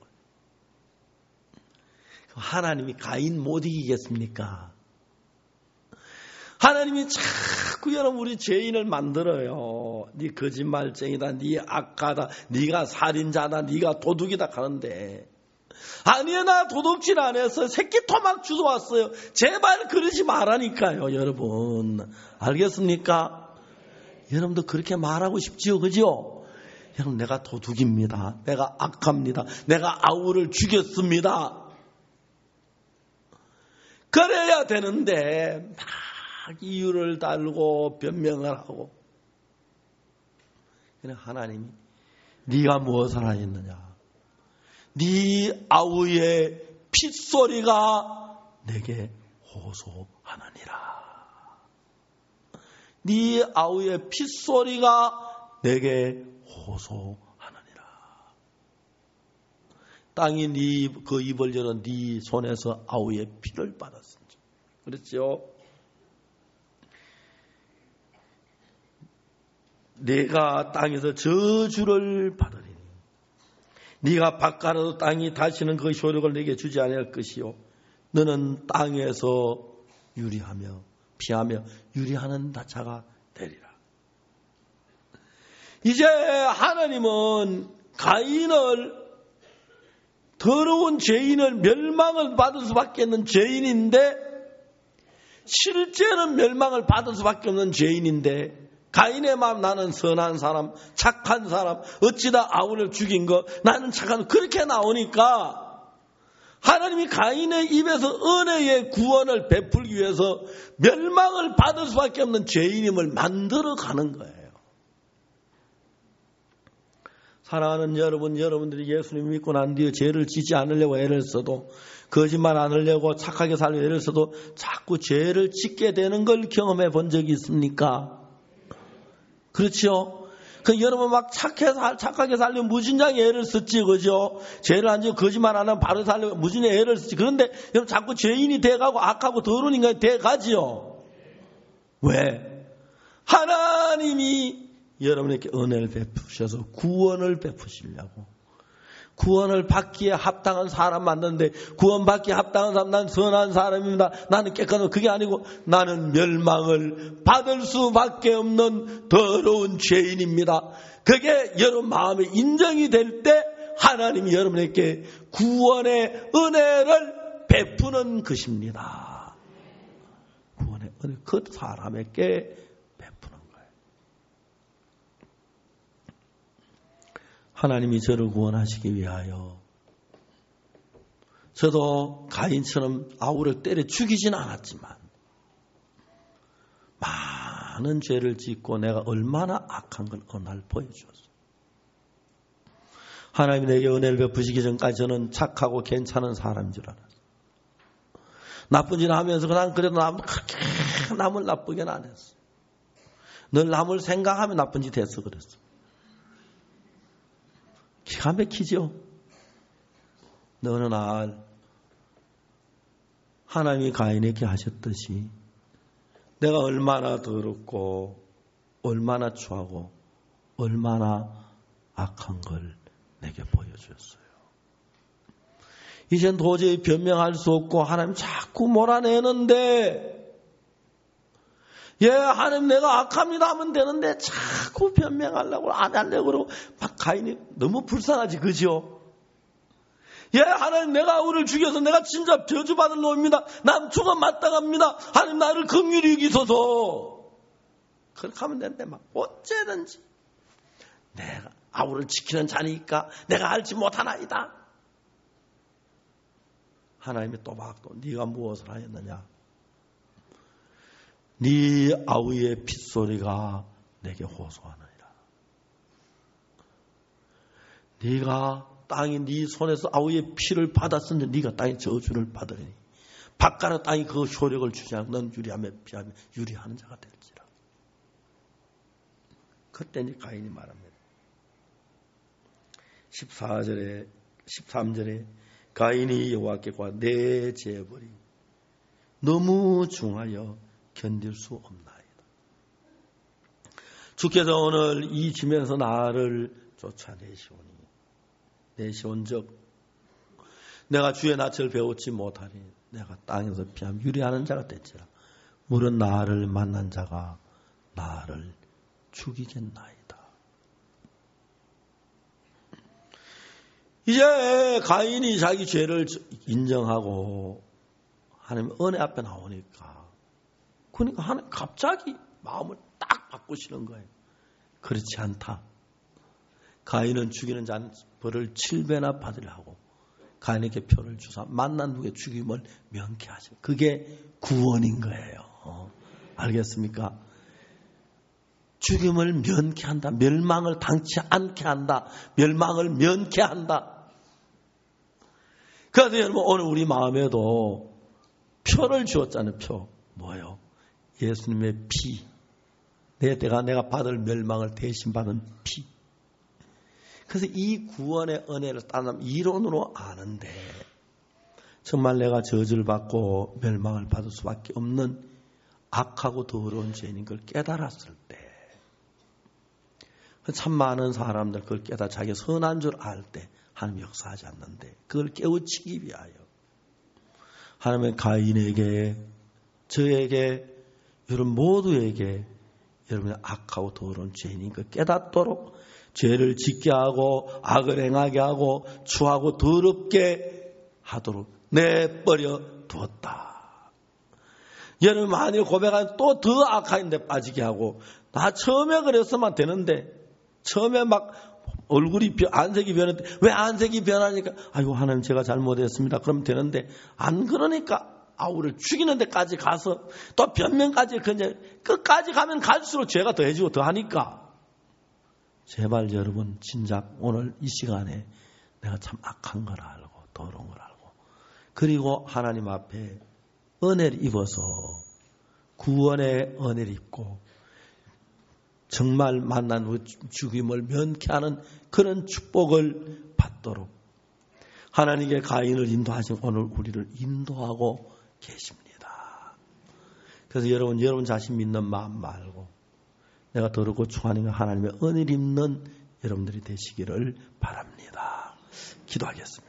하나님이 가인 못 이기겠습니까? 하나님이 자꾸 여러분 우리 죄인을 만들어요. 네 거짓말쟁이다, 네 악하다, 네가 살인자다, 네가 도둑이다 하는데 아니야 나 도둑질 안 했어요. 새끼 토막 주워왔어요. 제발 그러지 말라니까요. 여러분 알겠습니까? 여러분도 그렇게 말하고 싶지요, 그죠? 여러분 내가 도둑입니다. 내가 악합니다. 내가 아우를 죽였습니다. 그래야 되는데 막 이유를 달고 변명을 하고 하나님이 네가 무엇을 하였느냐? 네 아우의 핏소리가 내게 호소하느니라. 네 아우의 핏소리가 내게 호소하느니라. 땅이 네 그 입을 열어 네 손에서 아우의 피를 받았습니다. 그렇죠? 내가 땅에서 저주를 받으리니 네가 바깥으로 땅이 다시는 그 효력을 내게 주지 아니할 것이요 너는 땅에서 유리하며 피하며 유리하는 자가 되리라. 이제 하나님은 가인을 더러운 죄인을 멸망을 받을 수밖에 없는 죄인인데 실제는 멸망을 받을 수밖에 없는 죄인인데 가인의 마음 나는 선한 사람 착한 사람 어찌다 아우를 죽인 거 나는 착한 그렇게 나오니까 하나님이 가인의 입에서 은혜의 구원을 베풀기 위해서 멸망을 받을 수밖에 없는 죄인임을 만들어가는 거예요. 사랑하는 여러분, 여러분들이 예수님 믿고 난 뒤에 죄를 지지 않으려고 애를 써도 거짓말 안 하려고 착하게 살려고 애를 써도 자꾸 죄를 짓게 되는 걸 경험해 본 적이 있습니까? 그렇죠? 그 여러분 막 착해, 착하게 살려고 무진장에 애를 썼지, 그죠? 죄를 안 지고 거짓말 안 하면 바로 살려고 무진장에 애를 썼지. 그런데 여러분 자꾸 죄인이 돼가고 악하고 더러운 인간이 돼가지요. 왜? 하나님이 여러분에게 은혜를 베푸셔서 구원을 베푸시려고 구원을 받기에 합당한 사람 맞는데 구원받기에 합당한 사람 난 선한 사람입니다. 나는 깨끗한 그게 아니고 나는 멸망을 받을 수밖에 없는 더러운 죄인입니다. 그게 여러분 마음에 인정이 될 때 하나님이 여러분에게 구원의 은혜를 베푸는 것입니다. 구원의 은혜 그 사람에게 베푸는 거예요. 하나님이 저를 구원하시기 위하여 저도 가인처럼 아우를 때려 죽이진 않았지만 많은 죄를 짓고 내가 얼마나 악한 걸 어느 날 보여주었어요. 하나님이 내게 은혜를 베푸시기 전까지 저는 착하고 괜찮은 사람인 줄 알았어요. 나쁜 짓을 하면서 그냥 그래도 남, 그렇게 남을 나쁘게는 안 했어. 늘 남을 생각하면 나쁜 짓 했어 그랬어. 기가 막히죠. 어느 날 하나님이 가인에게 하셨듯이 내가 얼마나 더럽고 얼마나 추하고 얼마나 악한 걸 내게 보여주었어요. 이젠 도저히 변명할 수 없고 하나님 자꾸 몰아내는데 예 하나님 내가 악합니다 하면 되는데 자꾸 변명하려고 안 하려고 그러고 막 가인이 너무 불쌍하지 그죠? 예 하나님 내가 아우를 죽여서 내가 진짜 저주받을 놈입니다. 난 죽어 마땅합니다. 하나님 나를 긍휼히 여기소서. 그렇게 하면 되는데 막 어째든지 내가 아우를 지키는 자니까 내가 알지 못하나이다. 하나님이 또 막 또 네가 무엇을 하였느냐. 네 아우의 핏소리가 내게 호소하느니라. 네가 땅이 네 손에서 아우의 피를 받았으니 네가 땅의 저주를 받으리니 바깥의 땅이 그 효력을 주지 않고 넌 유리하며 피하며 유리하는 자가 될지라. 그때 이제 가인이 말합니다. 십사 절에 십삼 절에 가인이 여호와께 구하 내 죄벌이 너무 중하여 견딜 수 없나이다. 주께서 오늘 이 집에서 나를 쫓아내시오니 내시온즉 내가 주의 낯을 배우지 못하니 내가 땅에서 피하며 유리하는 자가 될지라. 물은 나를 만난 자가 나를 죽이겠나이다. 이제 가인이 자기 죄를 인정하고 하나님 은혜 앞에 나오니까 그러니까 하나님 갑자기 마음을 딱 바꾸시는 거예요. 그렇지 않다. 가인은 죽이는 자는 벌을 칠 배나 받으려고 가인에게 표를 주사 만난 후에 죽임을 면케하시는 그게 구원인 거예요. 어, 알겠습니까? 죽임을 면케한다. 멸망을 당치 않게 한다. 멸망을 면케한다. 그래서 여러분 오늘 우리 마음에도 표를 주었잖아요. 표. 뭐예요? 예수님의 피. 내 내가 내가 받을 멸망을 대신 받은 피. 그래서 이 구원의 은혜를 따르면 이론으로 아는데 정말 내가 저주를 받고 멸망을 받을 수밖에 없는 악하고 더러운 죄인인 걸 깨달았을 때 참 많은 사람들 그걸 깨달아 자기 선한 줄 알 때 하나님 역사하지 않는데 그걸 깨우치기 위하여 하나님의 가인에게 저에게 여러분 모두에게 여러분의 악하고 더러운 죄인인 걸 깨닫도록 죄를 짓게 하고 악을 행하게 하고 추하고 더럽게 하도록 내버려 두었다. 여러분 만일 고백하면 또 더 악한 데 빠지게 하고 나 처음에 그랬으면 되는데 처음에 막 얼굴이 안색이 변했는데 왜 안색이 변하니까 아이고 하나님 제가 잘못했습니다. 그러면 되는데 안 그러니까 아우를 죽이는 데까지 가서 또 변명까지 그냥 끝까지 가면 갈수록 죄가 더해지고 더하니까 제발 여러분 진작 오늘 이 시간에 내가 참 악한 걸 알고 더러운 걸 알고 그리고 하나님 앞에 은혜를 입어서 구원의 은혜를 입고 정말 만난 후 죽임을 면케하는 그런 축복을 받도록 하나님께 가인을 인도하신 오늘 우리를 인도하고 계십니다. 그래서 여러분 여러분 자신 믿는 마음 말고 내가 더럽고 추하니까 하나님의 은혜를 입는 여러분들이 되시기를 바랍니다. 기도하겠습니다.